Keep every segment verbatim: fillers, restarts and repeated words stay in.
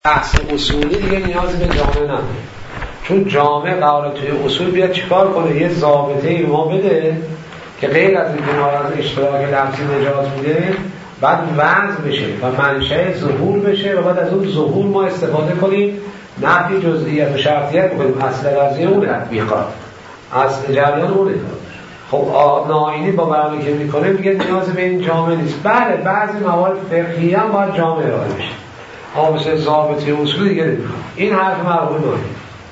بحث اصولی دیگه نیازی به جامعه نداره، چون جامعه قراره توی اصول بیاد چیکار کنه؟ یه ضابطه ای ما بده که غیر از این کنار از اشتراک لفظی نجات میده، بعد وضع بشه و منشأ ظهور بشه و بعد از اون ظهور ما استفاده کنیم نفی جزئیت و شرطیت بکنیم. اصل قضیه اونه، تطبیقات اصل جریان اونه. خب ناینی با برنامه که میکنه میگه نیاز به این جامعه نیست. بله بعضی موارد فقهی هم باید جامعه ارائه بشه، اما مثل ضابطه اصولی دیگه نمیخواد. این حرف مرحوم ناینی.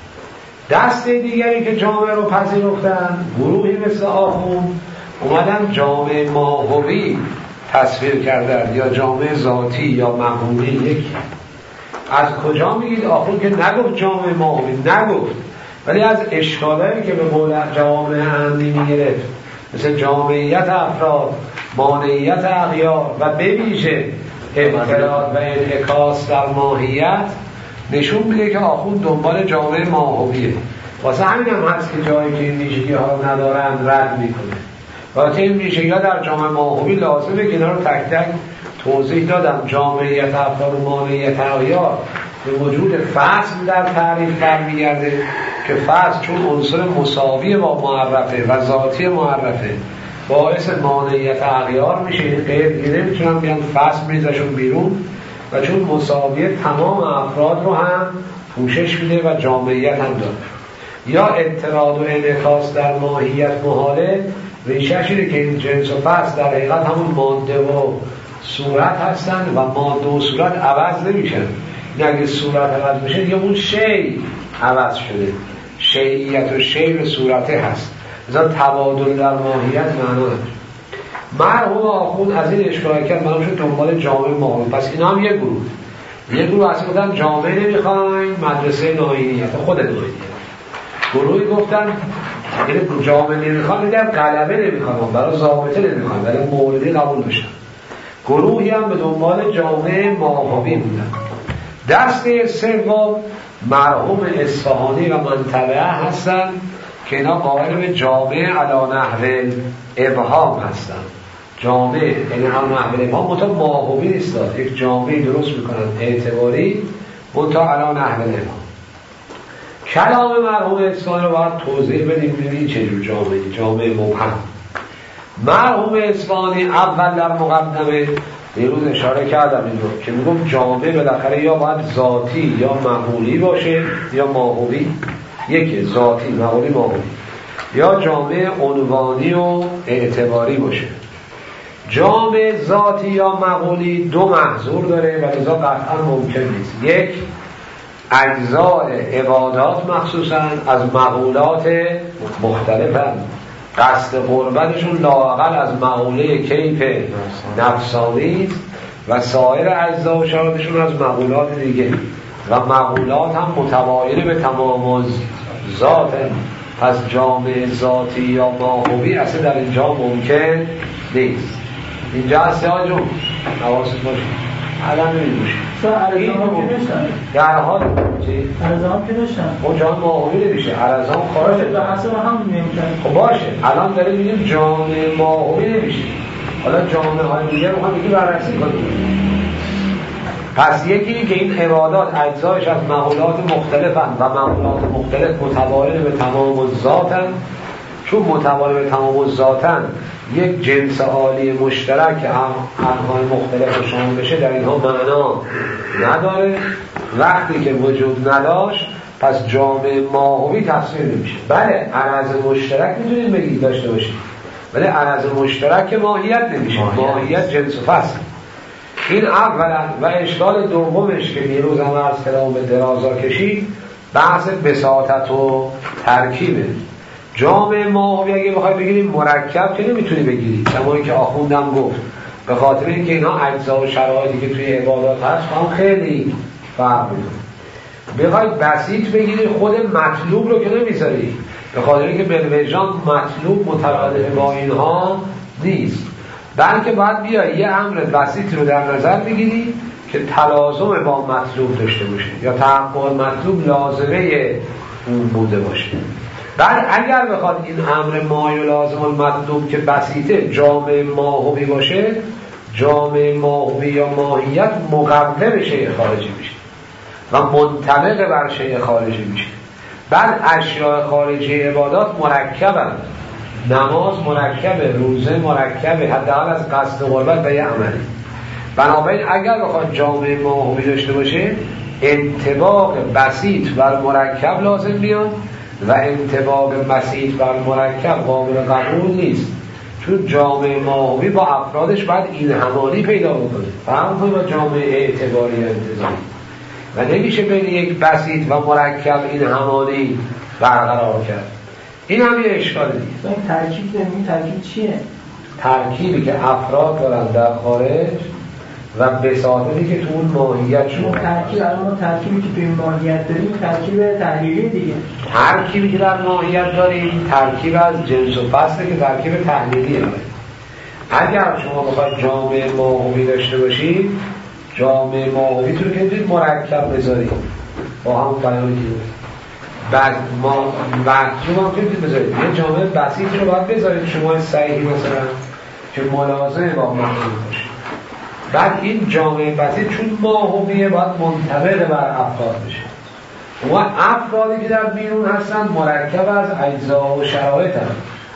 دسته دیگری که جامعه رو پذیرفتن، گروهی مثل آخوند اومدن جامعه ماهوی تصویر کردن یا جامعه ذاتی یا مقومی. یکی از کجا میگید؟ آخوند که نگفت جامعه ماهوی، نگفت، ولی از اشکالایی که به قول جامعه عملی میگرفت مثل جامعیت افراد، مانعیت اغیار و به ویژه انفراد و انعکاس در ماهیت نشون میده که آخوند دنبال جامعه ماهویه. واسه همین هم هست که جایی که این ویژگی ها رو ندارن رد میکنه. واسه این ویژگی ها در جامعه ماهوی لازمه که اینا رو تک تک توضیح دادم. جامعیت افراد و مانعیت اغیار به وجود فصل در تعریف برمیگرده که فصل چون عنصر مساوی با معرفه و ذاتی معرفه باعث مانعیت اغیار میشه. این غیر دیگه نمیتونم بیان فصل میزشون بیرون و چون مساوی تمام افراد رو هم پوشش میده و جامعیت هم داره. یا اعتراض و انعکاس در ماهیت محاله، ریشه‌ش اینه که این جنس و فصل در حقیقت همون ماده و صورت هستن و ماده و صورت عوض نمیشن. اگه صورت عوض میشه دیگه اون شی عوض شده. شیعیت و شی به صورته هست، مثلا تبادل در ماهیت معنا نداره. مرحوم آخوند از این اشکال کرد معلوم شد دنبال جامعه ماهوی. پس اینا هم یه گروه یه گروه اصلا گفتن جامعه نمیخواین، مدرسه ناینیت خود ناینیت. گروهی گفتن یعنی جامعه نمیخوان، میگن غلبه نمیخوان، برای ضابطه نمیخوان، ولی موردی قبول بشن. گروهی هم به دنبال جامعه ماهوی بودن. دسته سوم مرحوم اصفهانی و منطبعه هستن که اینا قائل به جامعه علی نحو ابهام هستن. جامعه یعنی هم نحو ابهام منتها ماهوی نیست، یک جامعه درست میکنن اعتباری منتها علی نحو ابهام. کلام مرحوم اصفهانی رو باید توضیح بدیم ببینید چجور جامعه جامعه مبهم. مرحوم اصفهانی اول در مقدمه دیروز اشاره کردم این رو که میگم جامعه بالاخره یا باید ذاتی یا مقولی باشه یا ماهوی. یکی ذاتی مقولی ماهوی، یا جامعه عنوانی و اعتباری باشه. جامعه ذاتی یا مقولی دو محظور داره و لذا قطعا ممکن نیست. یک، اجزاء عبادات مخصوصا از مقولات مختلفن، قصد قربتشون لااقل از مقوله کیف نفسانی و سایر اجزا و شرایطشون از مقولات دیگه و مقولات هم متباین به تمام ذات. پس جامعه ذاتی یا ماهوی اصلا در اینجا ممکن نیست. اینجا هست ها جون حواست باشه الان نمیدوشه چون عرضان که نشتن در حال چی؟ عرضان که نشتن اونجا ماهوی نمیشه، عرضان خارج به حسب هم نمیشن. خب باشه الان داره میگیم جامعه ماهوی نمیشه، حالا جامعه های دیگه رو هم یکی بررسی کنیم. پس یکی که این عبادات اجزایش از مقولات مختلفن و مقولات مختلف متباین به تمام ذاتن. چون متباین به تمام ذاتن یک جنس عالی مشترک که انواع مختلف رو شامل بشه در اینها معنا نداره. وقتی که وجود نداشت پس جامعه ماهوی تفسیر نمیشه. بله عرض مشترک میتونید بگید داشته باشید، ولی عرض مشترک ماهیت نمیشه. ماهیت, ماهیت جنس و فصل. این اولا. و اشکال دومش که دیروز هم عرض کردم به درازا کشید بحث بساطت و ترکیبه. جامعه ماهوی اگه بخوای بگیریم مرکب که نمیتونی بگیری، کما اینکه آخوندم گفت به خاطر اینکه اینا اجزا و شرایطی که توی عبادات هست هم خیلی فرق میکنه. بخوای بسیط بگیری خود مطلوب رو که نمیذاری، به خاطر اینکه بالوجدان مطلوب مترادف با اینها نیست، بلکه باید بیای یه امر بسیط رو در نظر بگیری که تلازم با مطلوب داشته باشه یا تحقق مطلوب لازمه اون بوده باشه. بعد اگر بخواد این امر مایه لازم المطلوب که بسیطه جامعه ماهوی باشه، جامعه ماهوی یا ماهیت مقوله بشه خارجی میشه. و منطبق بر شیء خارجی میشه. بعد اشیاء خارجی عبادات مرکبن، نماز مرکبه، روزه مرکبه، حداقل از قصد قربت و یه عملی. بنابراین اگر بخواد جامعه ماهوی داشته باشه انطباق بسیط بر مرکب لازم میاد و انطباق بسیط بر مرکب قابل قبول نیست، چون جامعه ماهوی با افرادش باید این همانی پیدا بکنه، فهم کنه با جامعه اعتباری انتظامی و نمیشه بین یک بسیط و مرکب این همانی برقرار کرد. این هم یه اشکال دیگه. این ترکیب این ترکیب چیه؟ ترکیبی که افراد دارن در خارج و بساطتی که تو اون ماهیت شما ترکیب. الان ما ترکیبی که تو این ماهیت داریم ترکیب تحلیلی دیگه. ترکیبی که در ماهیت داریم ترکیب از جنس و فصله که ترکیب تحلیلیه. اگر شما بخواید جامعه ماهوی داشته باشید، جامعه ماهوی تو که دید مرکب بذارید با هم بیانی که بعد ما مطلوب هم که بذارید یه جامعه بسیط رو باید بذارید شما صحیحی مثلا که ملازمه با مطلوب باشه. بعد این جامعه بسیط چون ماهویه باید منطبق بر افراد بشه و افرادی که در بیرون هستن مرکب از اجزا و شرایط هم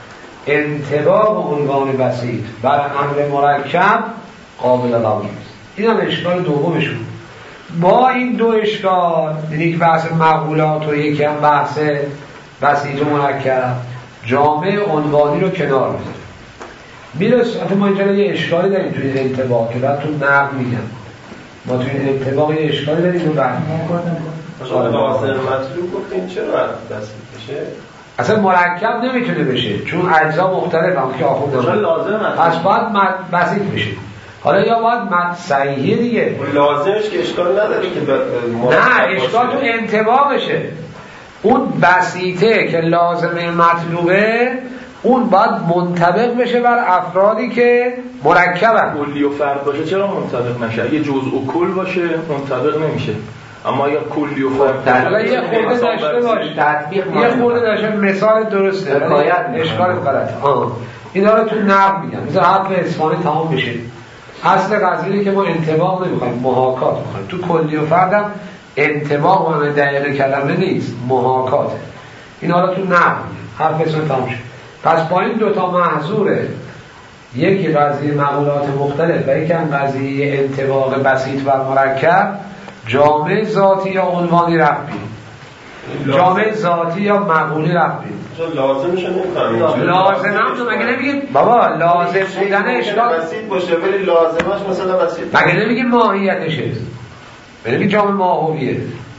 انطباق عنوان بسیط بر امر مرکب قابل قبول است. این هم اشکال دومشون. با این دو اشکال، یک بحث مقولات و یکی هم بحث بسیط و مرکب، جامعه عنوانی رو کنار میذاره. میرسه ما اینجا یه اشکالی داریم توی این انطباق که بعد تو نقل میگم ما توی این انطباق یه اشکالی داریم و بعد شما لازم مطلوب گفتین چرا بسیط بشه؟ اصلا مرکب نمیتونه بشه چون اجزا مختلف هم که آخون داره لازم پس باید بسیط بشه. حالا یا باید مد صحیحه دیگه لازمش که اشکال نداره که ب... نه اشکال تو انطباقشه. اون بسیطه که لازمه مطلوبه اون باید منطبق بشه بر افرادی که مرکبن. کلی و فرد باشه چرا منطبق نشه؟ اگه جزء و کل باشه منطبق نمیشه، اما اگه کلی و فرد حالا یه خورده داشته باشه تطبیق یه خورده داشته مثال درسته باید اشکال غلطه. آه اینا رو تو نقل میگم مثلا حرف اصفهانی تمام بشه. اصل قضیه که ما انطباق نمیخوایم محاکات میخوایم. تو کلی و فردم انطباق معنی دقیق کلمه نیست، محاکاته. این حالا تو نقل حرف اصفهانی تمام شد. پس با این دوتا محظوره، یکی قضیه مقولات مختلف و یکی هم قضیه انطباق بسیط و مرکب، جامعه ذاتی یا عنوانی ربطی، جامعه ذاتی یا مقولی ربطی. لازمش نمی‌خوام. لازم هم تو مگه نمیگه بابا لازم بودن اشکال بسیط باشه ولی لازمش مثلا بسیط مگه نمیگه ماهیتشه، مگه نمیگه جامعه ماهویه،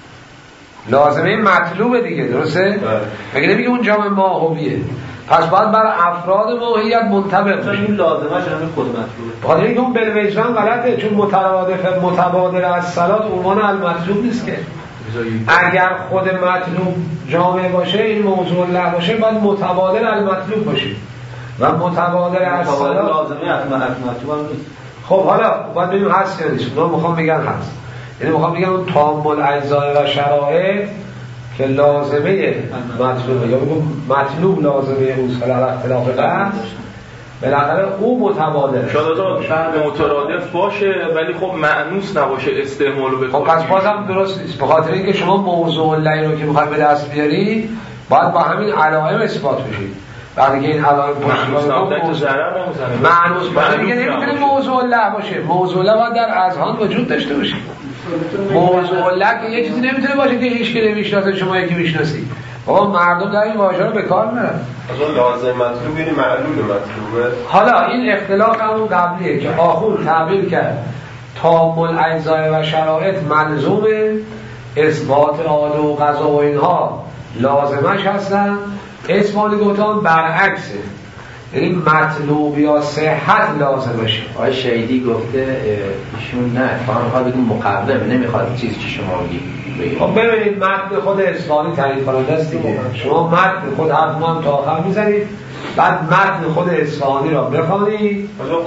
لازمه مطلوبه دیگه، درسته؟ مگه نمیگه اون جامعه ماهویه. پس باید بر افراد ماهیت منطبق بشه. این لازمش همین خود مطلوبه. بخاطر اینکه اون بالوجدان غلطه، چون مترادف متبادل از صلات عنوان المطلوب نیست که. اگر خود مطلوب جامعه باشه این موضوع الله باشه باید متبادل المطلوب باشه و متبادل از صلات لازمه از مطلوب هم نیست. خب حالا باید ببینیم هست یا نیست. من میخوام بگم هست، یعنی میخوام بگم اون تامل اجزا و شرایط که لازمه مطلوبه یا بگم مطلوب لازمه اوست حالا اختلاف قصد بالاخره او متبادل شاید مترادف باشه ولی خب مأنوس نباشه استعمالو بکنه. خب پس بازم درست نیست، به خاطر اینکه شما موضوع اللعی رو که میخواید به دست بیاری باید با همین علائم اثبات بشید. بعد که این علائم مأنوس نبوده که ضرر نمیزنه، مأنوس باشه دیگه نمیتونه موضوع اللع باشه. موضوع اللع باید در اذهان وجود داشته باشه. موضوع اللع که یه چیزی نمیتونه باشه که هیچ کی نمیشناسه شما یکی میشناسید. بابا مردم در این واژه رو به کار میبرن. اصلا لازم مطلوب یعنی معلول مطلوبه. حالا این اختلاف همون قبلیه که آخون تعبیر کرد تامل اجزا و شرایط ملزومه، اثبات عاده و قضا و اینها لازمش هستن. اثبات گفتن برعکسه، یعنی مطلوب یا صحت لازمشه. آقای شهیدی گفته ایشون نه فهم ها بگیم مقربه نمیخواد چیزی که شما میگید. خب ببینید متن خود اصفهانی تعریف کننده است دیگه. شما متن خود حرف هم تا آخر میزنید بعد متن خود اصفهانی را بخوانید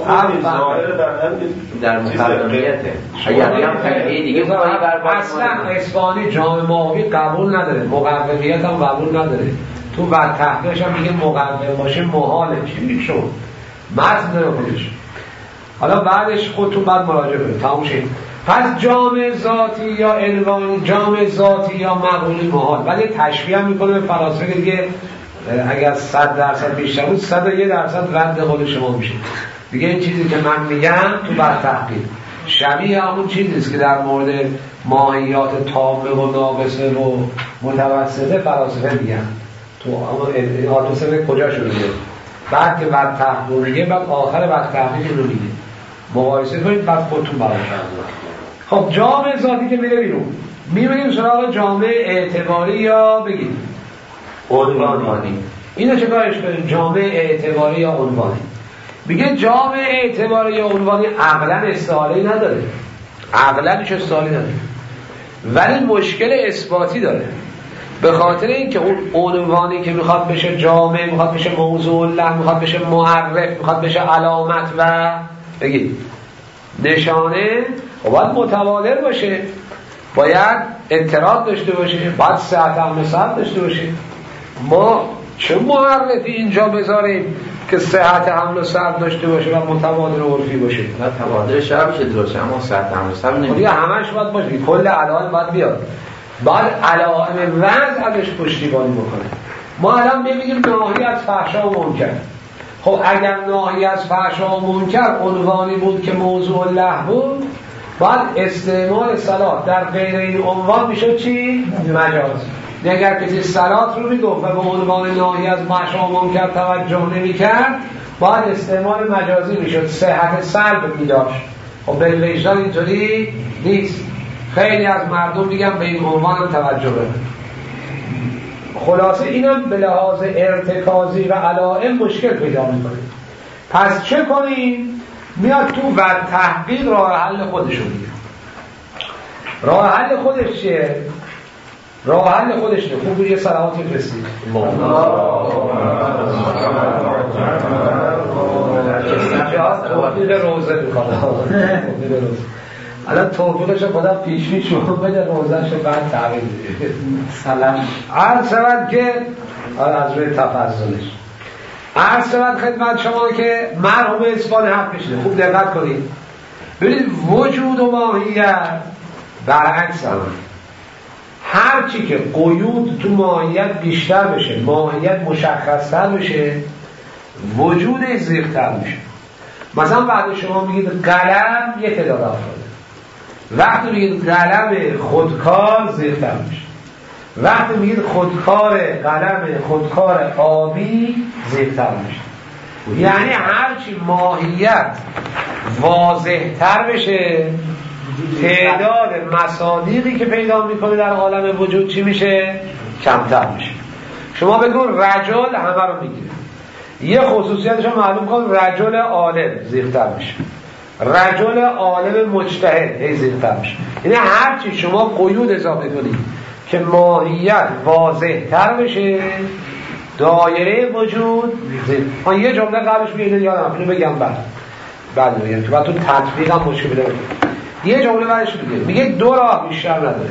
در مقدمیته. اگر هم خیلی دیگه اصلا اصفهانی جامعه ماهوی قبول نداره، مقربیت هم قبول نداره. تو بعد تحقیقش هم میگه مقرب باشه محاله. چی میشه متن داره خودش. حالا بعدش خودتون بعد مراجعه کنید. تموم شد. پس جامع ذاتی یا عنوانی، جامع ذاتی یا مقولی محال. ولی تشبیه هم میکنه به فلاسفه که دیگه اگر صد درصد بیشتر بود صد و یک درصد رد قول شما میشه دیگه. این چیزی که من میگم تو بر تحقیق شبیه همون چیزیست که در مورد ماهیات تامه و ناقصه و متوسطه فلاسفه میگن. تو اما آتوسه کجا شده میگه بعد که بر تحقیق میگه بعد آخر بر تحقیق رو میگه مقایسه کنید بعد خودتون برای شما. خب جامع ذاتی که میره بیرون میبینیم سراغ جامع اعتباری یا بگید عنوانی. اینو چه کارش کنیم؟ جامع اعتباری یا عنوانی. میگه جامع اعتباری یا عنوانی عقلا استعاره نداره، عقلا هیچ استعاره نداره، ولی مشکل اثباتی داره. به خاطر اینکه اون عنوانی که میخواد بشه جامع، میخواد بشه موضوع له، میخواد بشه معرف، میخواد بشه علامت و بگید نشانه، و باید متوالر باشه، باید اعتراض داشته باشه، باید صحت حمل سرد داشته باشه. ما چه معرفی اینجا بذاریم که صحت حمل سرد داشته باشه و متوالر عرفی باشه؟ نه تبادل شب بشه درسته، اما صحت حمل سرد نمیشه. همش باید باشه، کل علائم باید بیاد، باید علائم وضع ازش پشتیبانی بکنه. ما الان ببینیم ناهی از فحشا و منکر. خب اگر ناهی از فحشا و منکر عنوانی بود که موضوع له بود، باید استعمال صلات در غیر این عنوان میشه چی؟ مجاز. اگر کسی صلات رو میگفت و به عنوان ناهی از فحشا و منکر توجه نمی‌کرد، باید استعمال مجازی میشد، صحت سلب میداشت. خب بالوجدان اینطوری نیست. خیلی از مردم میگن به این عنوان هم توجه بده. خلاصه اینم به لحاظ ارتکازی و علائم مشکل پیدا میکنه. پس چه کنیم؟ میاد تو و تحقیق راه حل خودشو میگه. راه حل خودش چیه؟ راه حل خودش نه. خوب بود یه صلواتی فرستید. توفیق روزه میخواد. الان توفیقشو خدا پیش پیش شما بده، روزهشو بعد تعبیر بده. سلام عرض شود که از روی تفضلش عرض شود خدمت شما که مرحوم اصفهانی حق کشیده. خوب دقت کنید ببینید وجود و ماهیت برعکس هم. هر چی که قیود تو ماهیت بیشتر بشه، ماهیت مشخص‌تر بشه، وجود زیغ‌تر میشه. مثلا وقتی شما میگید قلم یه تعداد افراد، وقتی میگید قلم خودکار زیغ‌تر میشه، وقتی میگید خودکار قلم خودکار آبی زیغ‌تر میشه. یعنی هرچی ماهیت واضح‌تر بشه، تعداد مصادیقی که پیدا میکنه در عالم وجود چی میشه؟ کمتر میشه. شما بگو رجل همه رو میگیره، یه خصوصیتش رو معلوم کن، رجل عالم زیغ‌تر میشه، رجل عالم مجتهد هی زیغ‌تر میشه. یعنی هرچی شما قیود اضافه کنید که ماهیت واضح‌تر بشه، دایره وجود زیغ. من یه جمله قبلش میگم یادم اینو بگم بعد بعد میگم که بعد تو تطبیق هم مشکل داره. یه جمله بعدش میگه میگه دو راه بیشتر نداره.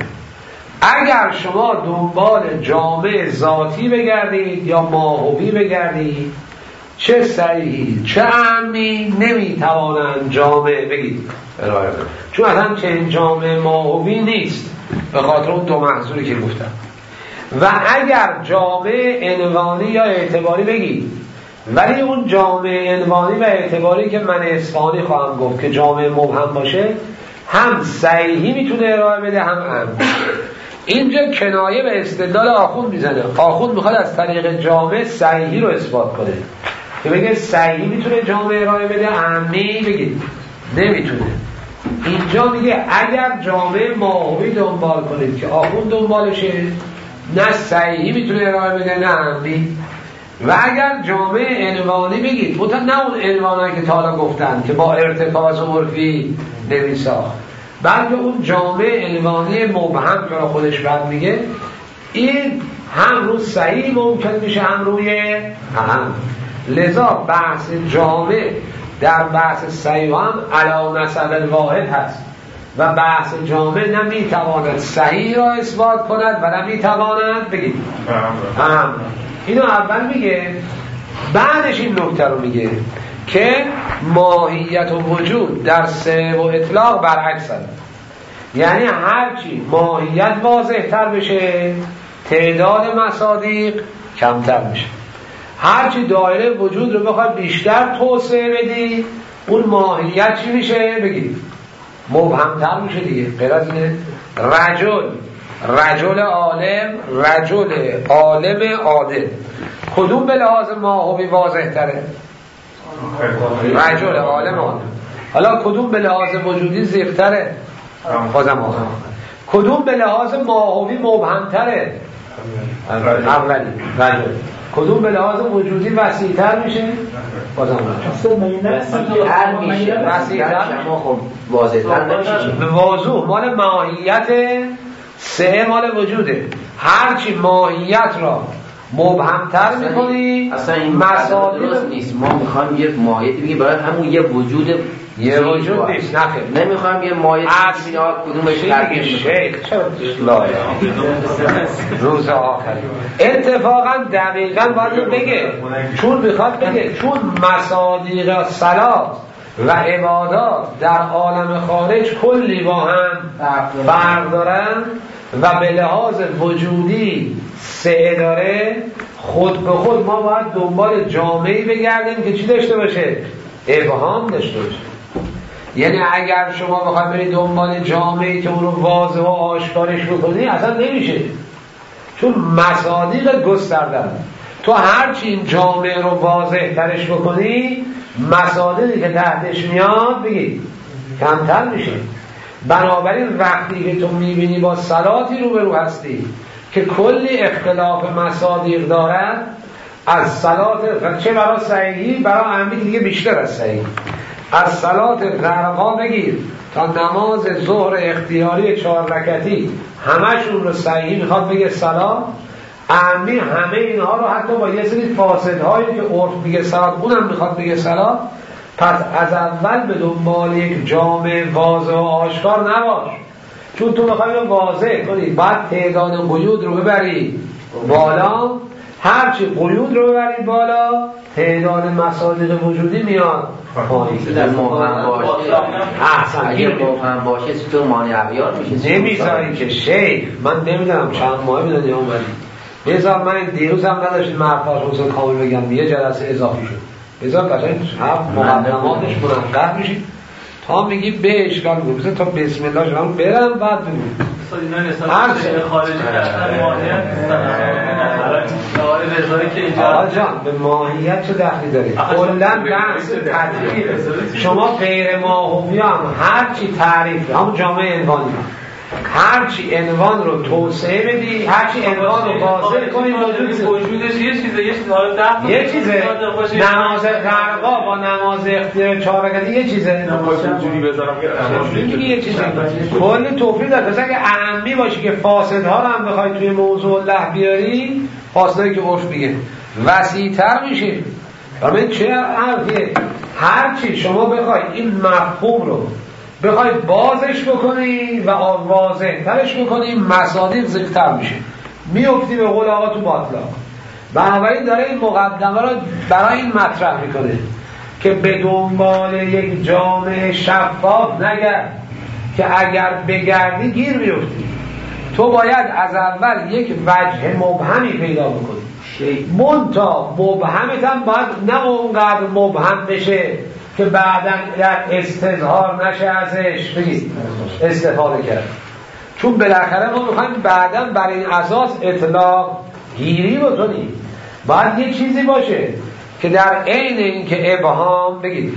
اگر شما دنبال جامع ذاتی بگردید یا ماهوی بگردید، چه صحیحی چه عمی نمیتوانند جامع بگید ارائه بدن، چون اصلا چه جامع ماهوی نیست به خاطر اون دو محضوری که گفتم. و اگر جامع عنوانی یا اعتباری بگید، ولی اون جامع عنوانی و اعتباری که من اصفهانی خواهم گفت که جامع مبهم باشه، هم صحیحی میتونه ارائه بده هم عام. اینجا کنایه به استدلال آخوند میزنه. آخوند میخواد از طریق جامع صحیحی رو اثبات کنه که بگه صحیحی میتونه جامع ارائه بده، عامی بگید نمیتونه. اینجا میگه اگر جامع ماهوی دنبال کنید که آخوند دنبالشه، نه صحیحی میتونه ارائه بده نه عامی. و اگر جامع عنوانی بگید، بودن نه اون عنوانایی که تا حالا گفتن که با ارتکاز و عرفی نمیساخت، بلکه اون جامع عنوانی مبهم که خودش بعد میگه، این هم رو صحیح ممکن میشه هم روی هم. لذا بحث جامع در بحث صحیح هم علی نسب واحد هست و بحث جامع نمیتواند صحیح را اثبات کند و نمیتواند بگید هم. اینو اول میگه، بعدش این نکته رو میگه که ماهیت و وجود در سه و اطلاق برعکس هست. یعنی هرچی ماهیت واضح تر بشه تعداد مصادیق کمتر میشه. هرچی دایره وجود رو بخواد بیشتر توسعه بدی اون ماهیت چی میشه؟ بگید مبهمتر میشه دیگه. غیر از اینه رجل رجل عالم رجل عالم عادل کدوم به لحاظ ماهوی واضح تره؟ رجل عالم عادل. حالا کدوم به لحاظ وجودی زیغ‌تره؟ بازم آخر. کدوم به لحاظ ماهوی مبهمتره؟ اولی رجل. کدوم به لحاظ وجودی وسیع‌تر میشه؟ بازم هر میشه وسیع‌تر شما خب واضح‌تر نمیشه. به وضوح مال ماهیت سه مال وجوده. هرچی ماهیت را مبهمتر میکنی اصلا این مصادیق درست نیست. ما میخوایم یه ماهیتی بگیم برای همون یه وجود یه وجود نیست. نخیر نمیخوایم یه ماهیتی بگیم کدومش ترکیب شیخ چرا روز آخری اتفاقا دقیقا باید بگه چون میخواد بگه چون مصادیق صلات و عبادات در عالم خارج کلی با هم فرق دارن و به لحاظ وجودی سه داره، خود به خود ما باید دنبال جامعی بگردیم که چی داشته باشه؟ ابهام داشته باشه. یعنی اگر شما بخواید برید دنبال جامعی که اون رو واضح و آشکارش بکنی اصلا نمیشه، چون مصادیق گسترده. تو هرچی این جامعه رو واضح ترش بکنی مصادیقی که تحتش میاد بگید کمتر میشه. بنابراین وقتی که تو میبینی با صلاتی رو به رو هستی که کلی اختلاف مصادیق دارد، از صلات چه برای صحیحی برای اهمی دیگه بیشتر از صحیح، از صلات غرقا بگیر تا نماز ظهر اختیاری چهار رکعتی همشون رو صحیحی میخواد بگه صلات اهمی، همه اینها رو حتی با یه سری فاسدهایی که عرف بگه صلات اونم میخواد بگه صلات. پس از اول به دنبال یک جامع واضح و آشکار نباش، چون تو میخوای واضح کنی بعد تعداد قیود رو ببری بالا. هرچی قیود رو ببری بالا تعداد مصادیق وجودی میاد پایین. در مبهم باشه احسن اگه مبهم باشه تو مانع اغیار میشه نمیذاری که شیخ من نمیدونم چند ماه میدونی اومدی بذار من دیروز هم نداشتیم محفاظ حسن کامل بگم یه جلسه اضافی شد بذار قشنگ هفت مقدماتش منقر میشید تا میگی به اشکال میگو بذار تا بسم الله شما برم بعد بگو هر چه خارجی کردن ماهیت آقا جان به ماهیت چه دخلی دارید؟ کلن بحث تدریب شما غیر ماهوی هم هرچی تعریف همون جامعه عنوانی هرچی عنوان رو توسعه بدی هرچی عنوان رو واضح کنی وجودش یه چیزه یه چیزه حالا ده یه چیزه نماز غرقا با نماز اختیار چهار رکعتی یه چیزه جوری بذارم که یه چیزه کلی توفیق داره. پس اگه اهمی باشی که فاسدها رو هم بخوای توی موضوع الله بیاری فاسدهایی که عرف میگه وسیع‌تر میشه. برای چه حرفیه؟ هرچی شما بخوای این مفهوم رو بخوای بازش بکنی و واضح ترش بکنی مصادیق زیغ‌تر میشه، میفتی به قول آقا تو باطلاق. بنابراین داره این مقدمه رو برای این مطرح میکنه که به دنبال یک جامعه شفاف نگرد که اگر بگردی گیر میفتی. تو باید از اول یک وجه مبهمی پیدا بکنی. منتها مبهمت هم باید نه اونقدر مبهم بشه که بعداً در استظهار نشه ازش بگید استفاده کرد، چون بالاخره ما میخوایم بعداً بر این اساس اطلاق گیری بکنیم. باید یه چیزی باشه که در عین اینکه ابهام بگید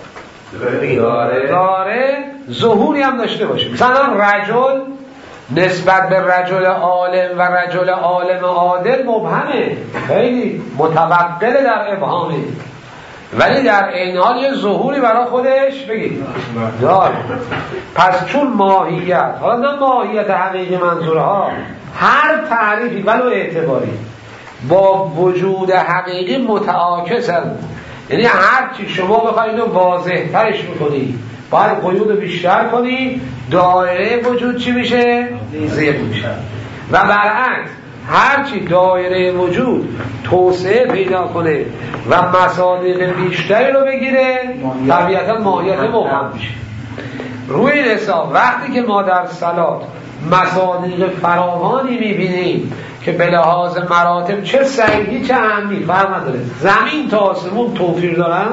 داره داره ظهوری هم داشته باشه. مثلا رجل نسبت به رجل عالم و رجل عالم عادل مبهمه، خیلی متوقل در ابهامه، ولی در این حال یه ظهوری برای خودش بگید داره. پس چون ماهیت، حالا نه ماهیت حقیقی منظورها، هر تعریفی ولو اعتباری با وجود حقیقی متعاکسن، یعنی هرچی شما بخواید اینو واضح ترش بکنی باید قیود بیشتر کنی، دایره وجود چی میشه؟ زیغ میشه. و برعکس هرچی دایره وجود توسعه پیدا کنه و مصادیق بیشتری رو بگیره طبیعتا ماهیت مبهم میشه. روی این حساب وقتی که ما در صلات مصادیق فراوانی میبینیم که به لحاظ مراتب چه سعیدی چه اهمی فرق نداره، زمین تا آسمون توفیر دارن،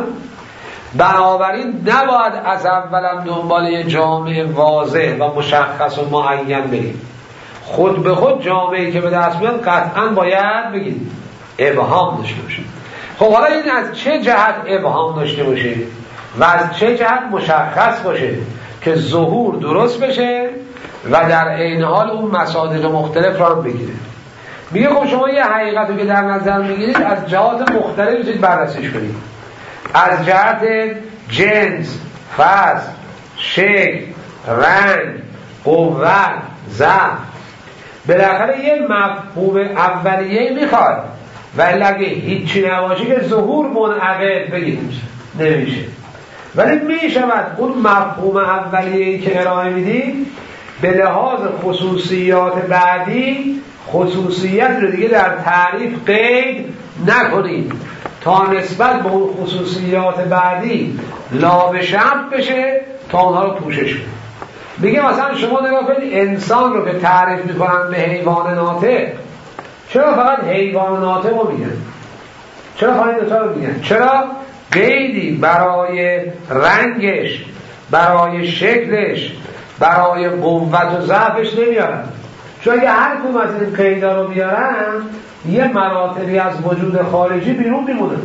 بنابراین نباید از اولم دنبال یه جامعه واضح و مشخص و معین بریم. خود به خود جامعه‌ای که به دست میاد قطعا باید بگید ابهام داشته باشه. خب حالا این از چه جهت ابهام داشته باشه و از چه جهت مشخص باشه که ظهور درست بشه و در عین حال اون مصادیق مختلف را بگیره؟ میگه خب شما یه حقیقت رو که در نظر میگیرید از جهات مختلف میتونید بررسیش کنید، از جهت جنس، فصل، شکل، رنگ، قوت، ضعف. بالاخره یه مفهوم اولیه میخواد ولی اگه هیچی نباشه که ظهور منعقد بگید نمیشه. ولی میشود اون مفهوم اولیه‌ای که ارائه میدید به لحاظ خصوصیات بعدی خصوصیت رو دیگه در تعریف قید نکنید تا نسبت به اون خصوصیات بعدی لابه شرط بشه تا اونها رو پوشش کنید. میگه مثلا شما نگاه کنید انسان رو که تعریف میکنن به حیوان ناطق، چرا فقط حیوان ناطق رو میگن؟ چرا فقط دوتا رو میگن؟ چرا قیدی برای رنگش، برای شکلش، برای قوت و ضعفش نمیارن؟ چون اگه هر کدوم از این قیدا رو بیارن یه مراتبی از وجود خارجی بیرون میمونه.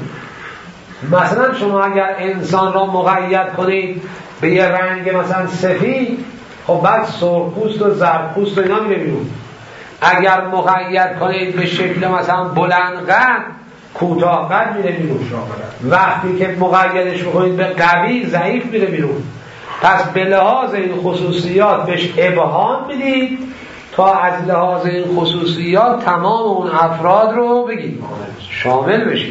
مثلا شما اگر انسان را مقید کنید به یه رنگ مثلا سفید، خب بعد سرخپوست و زردپوست و اینا میره بیرون. اگر مقید کنید به شکل مثلا بلند قد، کوتاه قد میره بیرون. وقتی که مقیدش بکنید به قوی، ضعیف میره بیرون. پس به لحاظ این خصوصیات بهش ابهام میدید تا از لحاظ این خصوصیات تمام اون افراد رو بگید شامل بشید.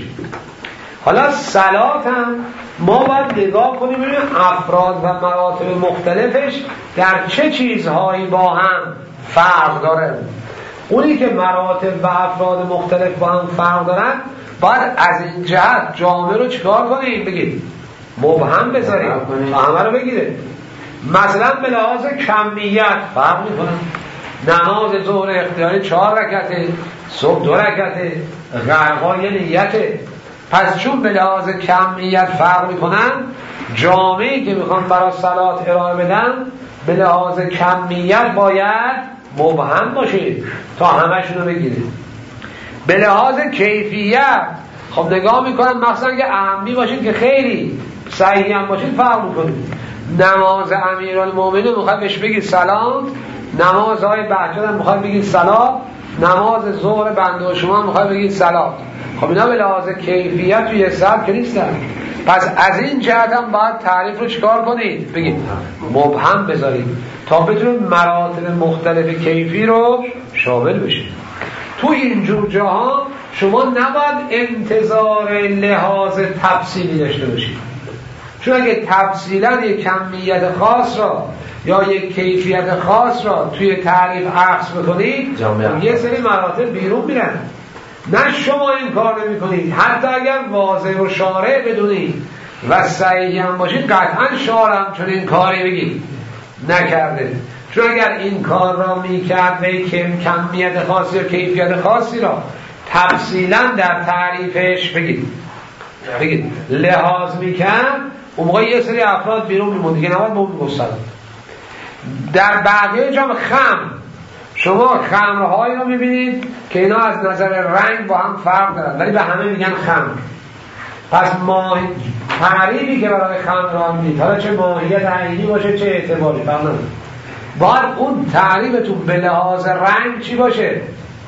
حالا صلات هم ما باید نگاه کنیم ببینیم افراد و مراتب مختلفش در چه چیزهایی با هم فرق داره. اونی که مراتب و افراد مختلف با هم فرق دارن باید از این جهت جامعه رو چیکار کنیم؟ بگید مبهم بذاریم تا همه رو بگیره. مثلا به لحاظ کمیت فرق میکنن. نماز ظهر اختیاری چهار رکعته، صبح دو رکعته، غرقا یه نیته. پس چون به لحاظ کمیت فرق میکنن، جامعه‌ای که میخوان برای صلات ارائه بدن به لحاظ کمیت باید مبهم باشید تا همشون رو بگیرید. به لحاظ کیفیت خب نگاه میکنن مثلا که اهمی باشید که خیلی صحیح هم باشید فرق میکنید. نماز امیرالمومنین میخواد بهش بگید سلام، نماز های بهجت هم میخواد بگید سلام، نماز ظهر بنده و شما میخواد بگید سلام. خب اینا به لحاظ کیفیت توی سبب که نیستن. پس از این جهت هم باید تعریف رو چیکار کنید؟ بگید مبهم بذارید تا بتونید مراتب مختلف کیفی رو شامل بشید. تو اینجور جاها شما نباید انتظار لحاظ تفصیلی داشته باشید، چون اگه تفصیلا یک کمیت خاص را یا یک کیفیت خاص را توی تعریف عکس بکنید یه سری مراتب بیرون میرن. نه شما این کار نمی کنید، حتی اگر واضح و شارع بدونید و صحیح هم باشید قطعا شارع هم چون این کاری بگید نکرده. چون اگر این کار را میکرد به کم کمیت خاصی یا کیفیت خاصی را تفصیلا در تعریفش بگید بگید لحاظ میکرد، اون موقع یه سری افراد بیرون میمون دیگه نباید به اون گسترد. در بقیه جام خمر، شما خمرهایی رو میبینید که اینا از نظر رنگ با هم فرق دارن ولی به همه میگن خمر. پس ماهی تعریفی که برای خمر را میدید، حالا چه ماهیت عینی باشه چه اعتباری فرق باید اون تعریفتون به لحاظ رنگ چی باشه؟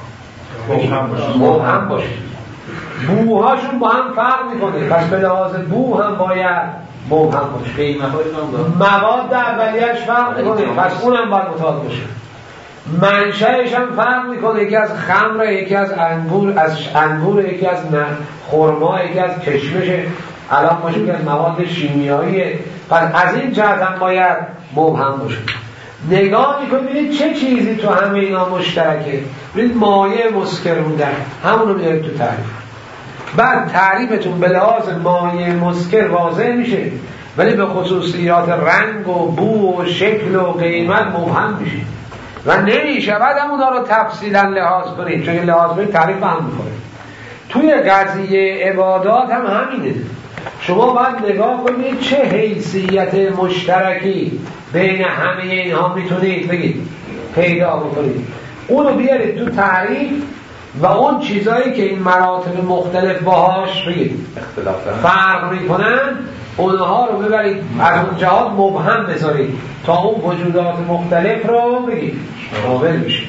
مبهم باشه. بوهاشون با هم فرق میکنه، پس به لحاظ بو هم باید مبهم باشه. مواد اولیه‌اش فرق میکنه، پس اونم باید متعادل باشه. منشأش هم فرق میکنه، یکی از خمر، یکی از انگور، از انگور، یکی از خرما، یکی از کشمش، الان باشه که از مواد شیمیایی. پس از این جهت هم باید مبهم باشه. نگاه میکنید ببینید چه چیزی تو همه اینا مشترکه. ببینید مایع مسکر بودن همونو میارید تو تعریف. بعد تعریفتون به لحاظ مایع مسکر واضح میشه ولی به خصوصیات رنگ و بو و شکل و قیمت مبهم میشه و نمیشه بعد هم اونا رو تفصیلا لحاظ کنید، چون لحاظ کنید تعریف هم میکنه. توی قضیه عبادات هم همینه. شما باید نگاه کنید چه حیثیت مشترکی بین همه اینها میتونید بگید پیدا بکنید، اونو بیارید تو تعریف و اون چیزایی که این مراتب مختلف باهاش بگید فرق میکنن اونها رو ببرید از اون جهات مبهم بذارید تا اون وجودات مختلف رو بگید شامل بشید.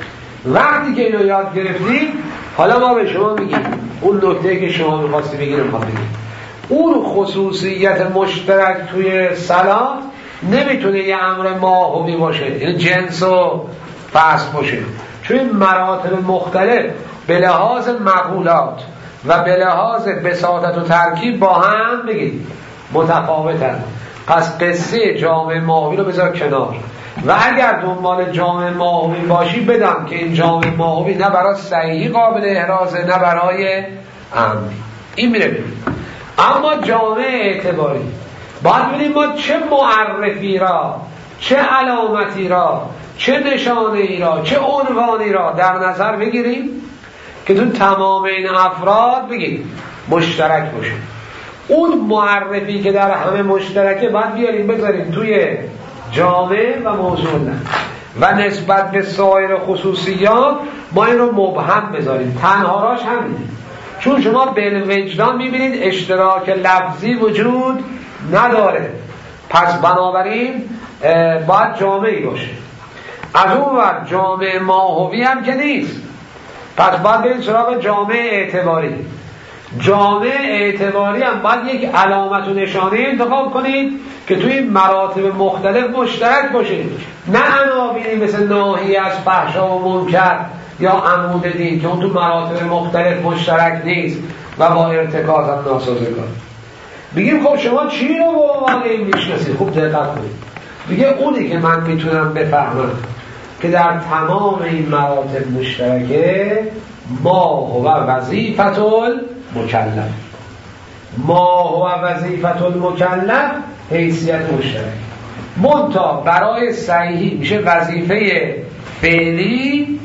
وقتی که اینو یاد گرفتید حالا ما به شما میگیم اون نکته که شما میخواستی بگید رو بگید. اون خصوصیت مشترک توی صلات نمیتونه یه امر ماهوی باشه، یعنی جنس و فصل باشه، چون مراتب مختلف به لحاظ مقولات و به لحاظ بساطت و ترکیب با هم بگید متفاوتن. پس قصه جامع ماهوی رو بذار کنار و اگر دنبال جامع ماهوی باشی بدم که این جامع ماهوی نه برای صحیحی قابل احرازه نه برای عمدی. این میره ببین. اما جامع اعتباری باید ببینیم ما چه معرفی را، چه علامتی را، چه نشانه ای را، چه عنوانی را در نظر بگیریم که تو تمام این افراد بگیم مشترک باشه. اون معرفی که در همه مشترکه باید بیاریم بذاریم توی جامع و موضوع نه و نسبت به سایر خصوصیات ما این رو مبهم بذاریم. تنهاراش همینه، چون شما بالوجدان میبینید اشتراک لفظی وجود نداره، پس بنابراین باید جامعی باشه. از اون ور جامع ماهوی هم که نیست، پس باید برید سراغ جامع اعتباری. جامع اعتباری هم باید یک علامت و نشانه انتخاب کنید که توی مراتب مختلف مشترک باشه، نه عناوینی مثل ناهی از فحشا و منکر یا عمود دین که اون تو مراتب مختلف مشترک نیست و با ارتکاز هم ناسازگار. بگیم خب شما چی رو به عنوان این میشناسید؟ خوب دقت کنید. میگه اونی که من میتونم بفهمم که در تمام این مراتب مشترکه ما هو وظیفت المکلف. ما هو وظیفت المکلف حیثیت مشترک، منتها برای صحیحی میشه وظیفه فعلی،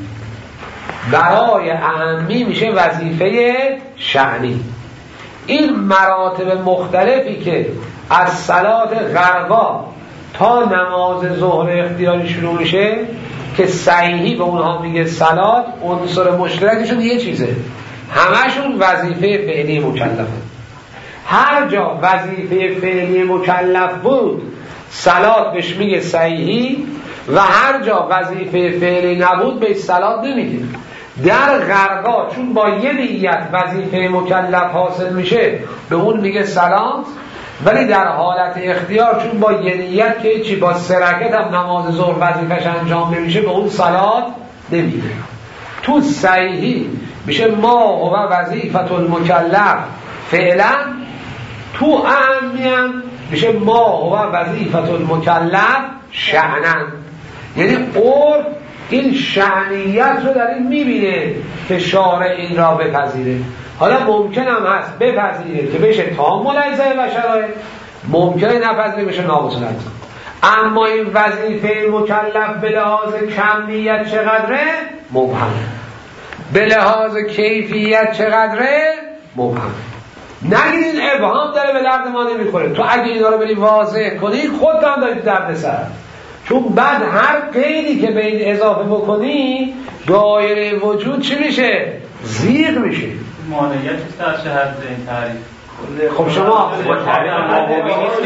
برای اهمی میشه وظیفه شأنی. این مراتب مختلفی که از صلات غربا تا نماز ظهر اختیاری شروع میشه که صحیحی به اونها میگه صلات، عنصر مشترکشون یه چیزه، همشون وظیفه فعلی مکلفه. هر جا وظیفه فعلی مکلف بود صلات بهش میگه صحیحی و هر جا وظیفه فعلی نبود بهش صلات نمیگه. در غربا چون با یه نیت وظیفه مکلف حاصل میشه به اون میگه صلات، ولی در حالت اختیار چون با یه نیت که چی با سرکت هم نماز ظهر وظیفش انجام نمیشه به اون صلات نمیگه. تو صحیحی میشه ما هو وظیفت المکلف فعلا، تو اهمیم میشه ما هو وظیفت المکلف شأنا. یعنی عرف این شأنیت رو در این میبینه که شارع این را بپذیره. حالا ممکن هم هست بپذیره که بشه تام ملحظه و شرایط، ممکنه نپذیره بشه ناقص الحظه. اما این وظیفه مکلف به لحاظ کمیت چقدره؟ مبهم. به لحاظ کیفیت چقدره؟ مبهم. نگید این ابهام داره به درد ما نمیخوره. تو اگه اینا رو بری واضح کنی خودت هم دارید درد سر، چون بعد هر قیدی که به این اضافه بکنی دایره وجود چی میشه؟ زیغ میشه. مانعیت است در شهر این تعریف. خب شما با تعریف ماهوی نیست که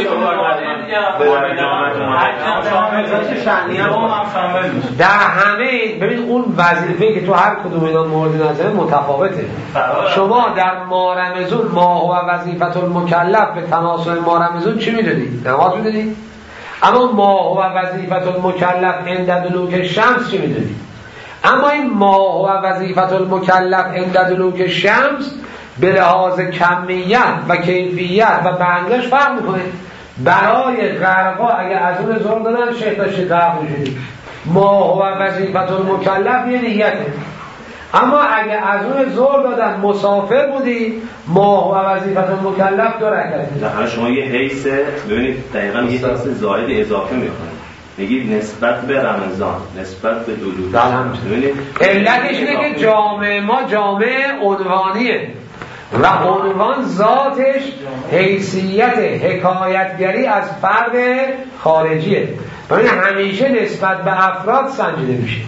در همه ببین اون وظیفه که تو هر کدوم اینا مورد نظر متفاوته. شما در مارمزون ما هو وظیفت المکلف به تناسب مارمزون چی میدونید؟ نماز میدونید؟ اما ما هو وظیفت المکلف عند دلوک شمس چی میدونید؟ اما این ما هو وظیفت المکلف عند دلوک شمس به لحاظ کمیت و کیفیت و بندش فرق میکنه. برای غرقا اگه از اون زور دادن شیخ داشته غرق میشدید، ما هو وظیفت المکلف یه نیته. اما اگه از اون زور دادن مسافر بودی ماه و وظیفت مکلف دو رکعت. حالا شما یه حیث ببینید دقیقاً یه حیث زائد اضافه میکنید، میگید نسبت به رمضان، نسبت به دولود. ببینید علتش اینه که جامعه ما جامعه عنوانیه و عنوان ذاتش حیثیت حکایتگری از فرد خارجیه. ببینید همیشه نسبت به افراد سنجیده میشه.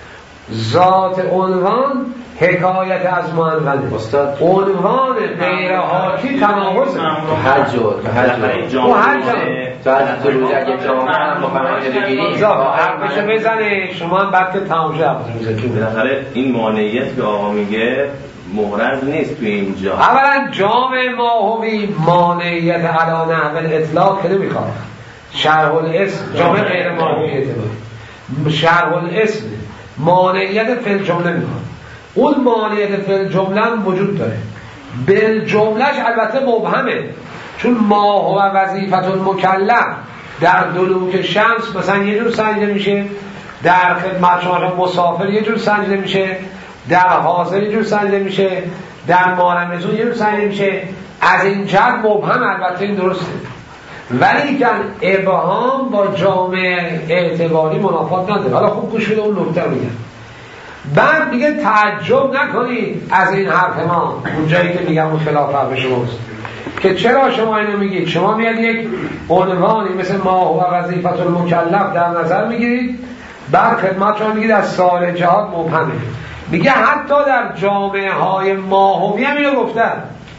ذات عنوان حکایت از معنونه. استاد عنوان غیر حاکی تناقضه. هر جو هر جو و هر جا بعد تو روز اگه جامعه هم مقامه بگیری حرفشو بزنه شما هم بعد که تمام شد حرفشو بالاخره این مانعیت که آقا میگه محرز نیست تو اینجا. اولا جامع ماهوی مانعیت علی نحو الاطلاق که نمیخواد. شرح الاسم جامع غیر ماهوی اعتبار شرح الاسم مانعیت فی الجمله میخواد. اون مانعیت فی الجمله هم وجود داره، بالجملهش البته مبهمه، چون ماه و وظیفت المکلف در دلوک شمس مثلا یه جور سنجیده میشه، در خدمت شما مسافر یه جور سنجیده میشه، در حاضر یه جور سنجیده میشه، در مارمزون یه جور سنجیده میشه. از این جهت مبهم البته این درسته، ولی که ابهام با جامع اعتباری منافات نداره. حالا خوب گوش بده اون نکته میگم. بعد دیگه تعجب نکنید از این حرف ما اون جایی که میگم اون خلاف حرف شماست که چرا شما اینو میگید. شما میاد یک عنوانی مثل ماه و وظیفت المکلف در نظر میگیرید، بعد خدمت شما میگید از سایر جهات مبهمه. میگه حتی در جامعه های ماهوی هم اینو گفتن،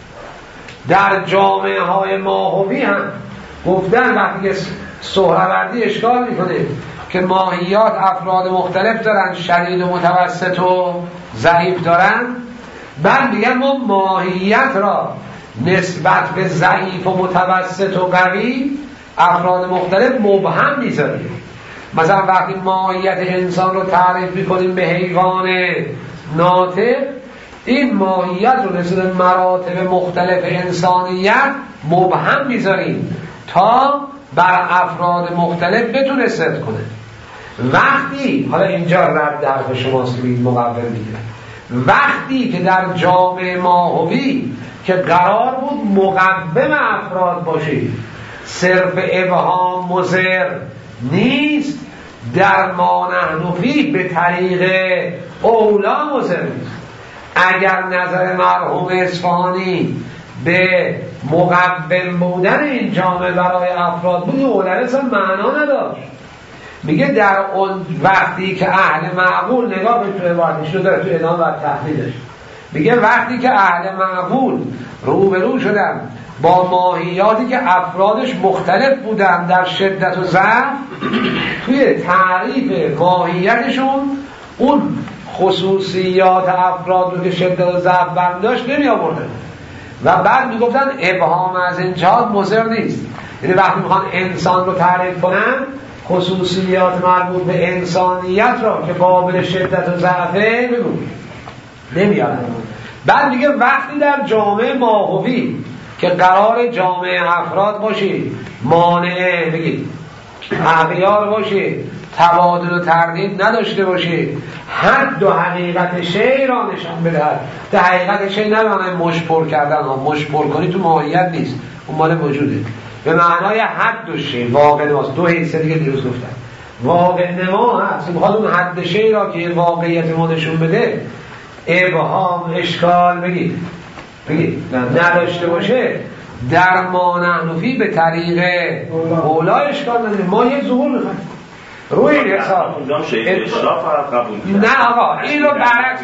در جامعه های ماهوی هم گفتن وقتی که سهروردی اشکال میکنه که ماهیات افراد مختلف دارن، شدید و متوسط و ضعیف دارن، بعد میگن ما ماهیت را نسبت به ضعیف و متوسط و قوی افراد مختلف مبهم میذاریم. مثلا وقتی ماهیت انسان رو تعریف میکنیم به حیوان ناطق، این ماهیت رو نسبت به مراتب مختلف انسانیت مبهم میذاریم تا بر افراد مختلف بتونه صدق کنه. وقتی حالا اینجا رد حرف شماست که مقابل میگه، وقتی که در جامعه ماهوی که قرار بود مقوم افراد باشه، صرف ابهام مضر نیست، در ما نحن فیه به طریق اولا مضر نیست. اگر نظر مرحوم اصفهانی به مقوم بودن این جامعه برای افراد بود، اولا اصلا معنا نداشت. میگه در اون وقتی که اهل معقول، نگاه به تو عبارتش رو داره تو ادامه و تحلیلش، میگه وقتی که اهل معقول روبرو شدن با ماهیاتی که افرادش مختلف بودن در شدت و ضعف، توی تعریف ماهیتشون اون خصوصیات افراد رو که شدت و ضعف برداشت نمی آوردن و بعد میگفتن ابهام از این جهات مضر نیست. یعنی وقتی میخوان انسان رو تعریف کنن، خصوصیات مربوط به انسانیت را که قابل شدت و ضعفه بگو نمیارن. بعد میگه وقتی در جامعه ماهوی که قرار جامعه افراد باشی، مانع بگید اغیار باشی، تبادل و تردید نداشته باشی، حد و حقیقت شیء را نشان بدهد. در حقیقت شیء نه معنی مش پر کردن ها، مش پر کنی تو ماهیت نیست، اون مال وجوده. به معنای حد و شیء، واقع نماست. دو حیثیت دیگه دیروز گفتن واقع نما هست، میخواد اون حد شیء را که واقعیت ما نشون بده ابهام اشکال بگید بگید نداشته باشه. در ما نحن فیه به طریق اولا اشکال نداره. ما یه ظهور میخوایم روی این حساب نه آقا این رو برعکس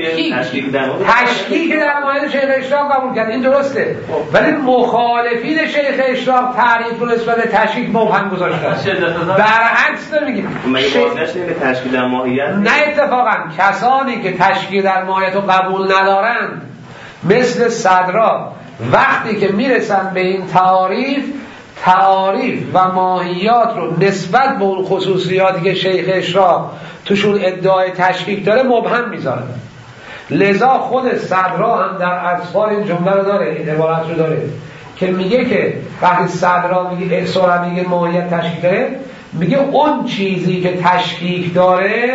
تشکیک در مورد شیخ اشراف قبول کرد، این درسته، ولی مخالفین شیخ اشراف تعریف رو نسبت به تشکیک مبهم گذاشتن. برعکس نمیگیم تشکیل در ماهیت نه، اتفاقا کسانی که تشکیل در ماهیت رو قبول ندارند مثل صدرا وقتی که میرسن به این تعاریف تعاریف و ماهیات رو نسبت به اون خصوصیاتی که شیخ اشراف توشون ادعای تشکیک داره مبهم میذارن. لذا خود صدرا هم در اذکار این جمله رو داره، این عبارت رو داره که میگه که وقتی صدرا میگه اصلا میگه ماهیت تشکیک داره، میگه اون چیزی که تشکیک داره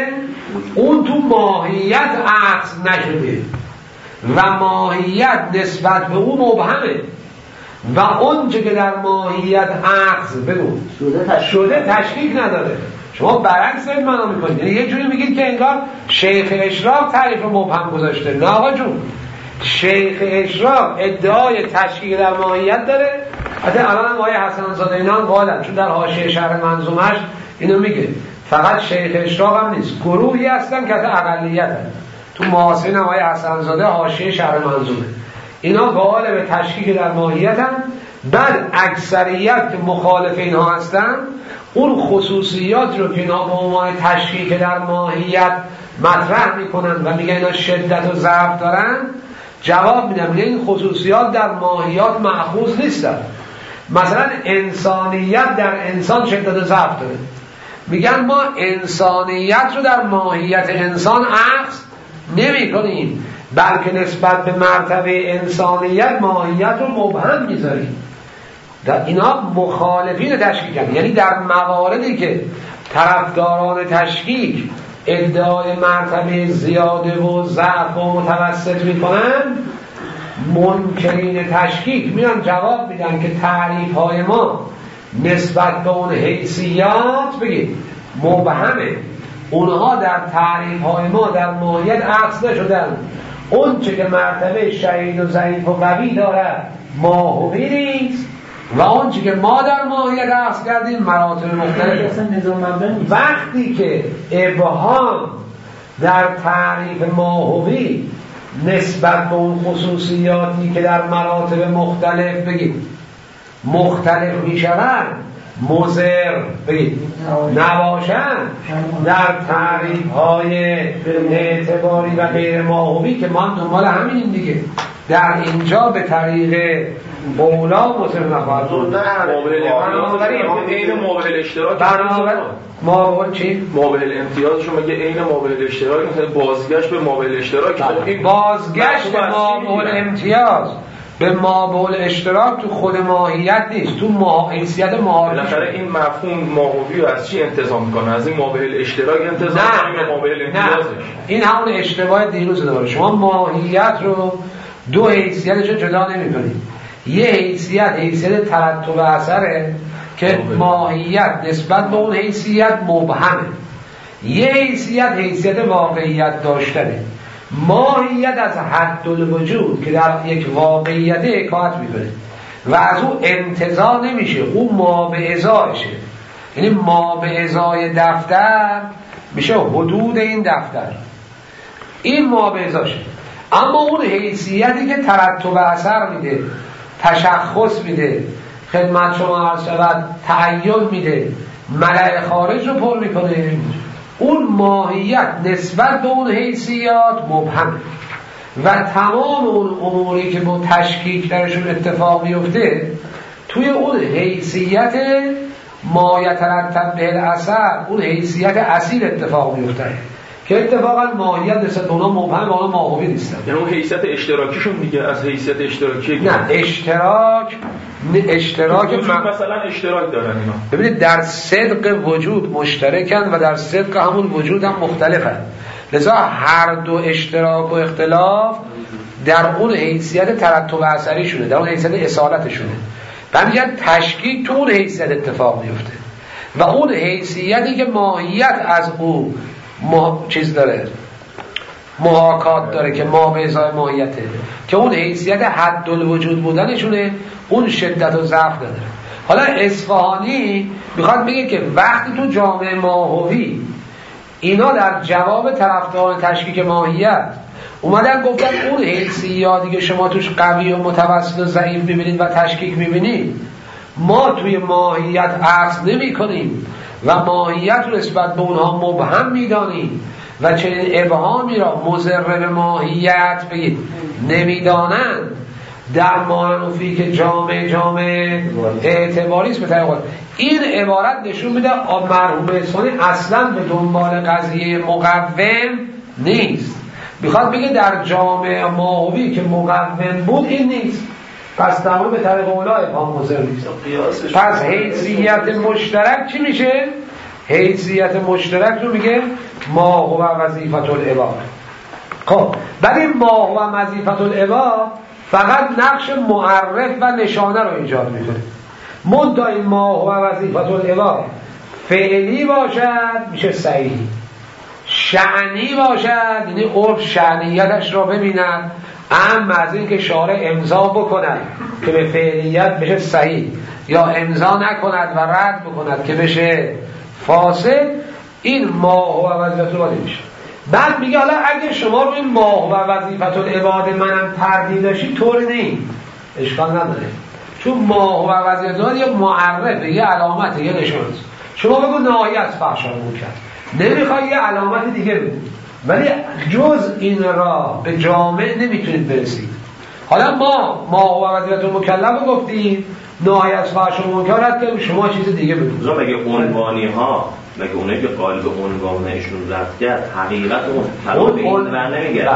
اون تو ماهیت عکس نشده و ماهیت نسبت به اون مبهمه و اون چه که در ماهیت عکس بگو شده تشکیک نداره. شما برعکس این معنا میکنید، یعنی یه جوری میگید که انگار شیخ اشراق تعریف مبهم گذاشته. نه آقا جون، شیخ اشراق ادعای تشکیک در ماهیت داره. حتی الان هم آقای حسن زاده اینا هم قائلن، چون در حاشیه شرح منظومش اینو میگه. فقط شیخ اشراق هم نیست، گروهی هستن که اقلیت هستن. تو معاصرین آقای حسن زاده حاشیه شرح منظومه اینا قائل به تشکیک در ماهیت هم. بعد اکثریت که مخالف اینها هستن اون خصوصیات رو که اینا به عنوان تشکیک در ماهیت مطرح میکنن و میگن اینا شدت و ضعف دارن، جواب میدم میگن این خصوصیات در ماهیات مأخوذ نیستن. مثلا انسانیت در انسان شدت و ضعف داره، میگن ما انسانیت رو در ماهیت انسان عکس نمی کنیم، بلکه نسبت به مرتبه انسانیت ماهیت رو مبهم میذاریم. در اینا مخالفین تشکیک، یعنی در مواردی که طرفداران تشکیک ادعای مرتبه زیاده و ضعف و متوسط میکنن، منکرین تشکیک میان جواب میدن که تعریف های ما نسبت به اون حیثیات بگید مبهمه، اونها در تعریف های ما در ماهیت عکس نشدن. اون چه که مرتبه شهید و ضعیف و قوی داره ماهوی نیست و اون چه که ما در ماهیت عکس کردیم مراتب مختلف. وقتی که ابهام در تعریف ماهوی نسبت به اون خصوصیاتی که در مراتب مختلف بگید مختلف میشوند مضر بگید نباشند، در تعریف های اعتباری و غیر ماهوی که ما دنبال همینیم دیگه، در اینجا به طریق اولا مضر نخواهد بود. عین مابع الاشتراک مابع چی؟ مابع الامتیازشون میگه عین مابع الاشتراک، مثلا بازگشت به مابع الاشتراک. این بازگشت به مابع الامتیاز به مابع الاشتراک تو خود ماهیت نیست، تو ما حیثیت معارفه. بالاخره این مفهوم ماهوی رو از چی انتزاع میکنه؟ از این مابع الاشتراک انتزاع میکنه مابع الامتیازش. این همون اشتباه دیروز داره. شما ماهیت رو دو حیثیتش رو جدا نمی‌کنید. یه حیثیت حیثیت ترتب اثره که ماهیت نسبت به اون حیثیت مبهمه، یه حیثیت حیثیت واقعیت داشتنه. ماهیت از حد الوجود که در یک واقعیت حکایت میکنه و از اون انتزاع نمیشه، اون ما به ازایشه. یعنی ما به ازای دفتر میشه حدود این دفتر، این ما به ازاشه. اما اون حیثیتی که ترتب اثر میده، تشخص میده، خدمت شما عرض شود تعین میده، ملأ خارج رو پر میکنه، اون ماهیت نسبت به اون حیثیات مبهم و تمام اون اموری که با تشکیک درشون اتفاق میفته توی اون حیثیت ما یترتب به الاثر، اون حیثیت اصیل اتفاق میفته که اتفاقا ماهیت نسبت به اونا مبهم و اونا ماهوی نیستن. یعنی اون حیثیت اشتراکیشون دیگه از حیثیت اشتراکی نه اشتراک نه اشتراک م... مثلا اشتراک دارن اینا. ببینید در صدق وجود مشترکن و در صدق همون وجود هم مختلفن، لذا هر دو اشتراک و اختلاف در اون حیثیت ترتب اثری شونه، در اون حیثیت اصالتشونه. و میگن تشکیک تو اون حیثیت اتفاق میفته و اون حیثیتی که ماهیت از او ما... چیز داره محاکات داره که ما به ازای ماهیته، که اون حیثیت حد الوجود بودنشونه، اون شدت و ضعف نداره. حالا اصفهانی میخواد بگه که وقتی تو جامعه ماهوی اینا در جواب طرفداران تشکیک ماهیت اومدن گفتن اون حیثیاتی که شما توش قوی و متوسط و ضعیف میبینید و تشکیک میبینید ما توی ماهیت عکس نمی کنیم و ماهیت رو نسبت به اونها مبهم میدانیم و چنین ابهامی را مضر به ماهیت بگید نمیدانند، در معنوفی که جامعه جامعه اعتباری است. به طریق این عبارت نشون میده مرحوم اصفهانی اصلا به دنبال قضیه مقوم نیست، میخواد بگه در جامعه ماهوی که مقوم بود این نیست، پس تمام به طریق اولا ابهام مضر نیست. پس حیثیت مشترک چی میشه؟ حیثیت مشترک رو میگه ما هو وظیفت العباد. خب ولی ما هو وظیفت العباد فقط نقش معرف و نشانه رو ایجاد میکنه. منتها این ما هو وظیفت العباد فعلی باشد میشه صحیح، شأنی باشد یعنی عرف شأنیتش را ببیند، اما از این که شارع امضا بکند که به فعلیت بشه صحیح یا امضا نکند و رد بکند که بشه فاسد، این ما هو وظیفت العباد میشه. بعد میگه حالا اگه شما روی ما هو وظیفت العباد منم تردید داشتید طور نیست، اشکال نداره، چون ما هو وظیفت العباد یه معرفه، یه علامت، یه نشانه. شما بگو ناهی از فحشا و منکر، نمیخوای یه علامت دیگه بگو، ولی جز این را به جامع نمیتونید برسید. حالا ما ما هو وظیفت المکلف رو گفتیم، ناهی از فحشا و منکر رد کردیم، شما چیز دیگه بگو. مگه عنوانی ها مگه اونایی که قالب عنوانشون رد کرد حقیقت اون تفاوت این را نمیگرد؟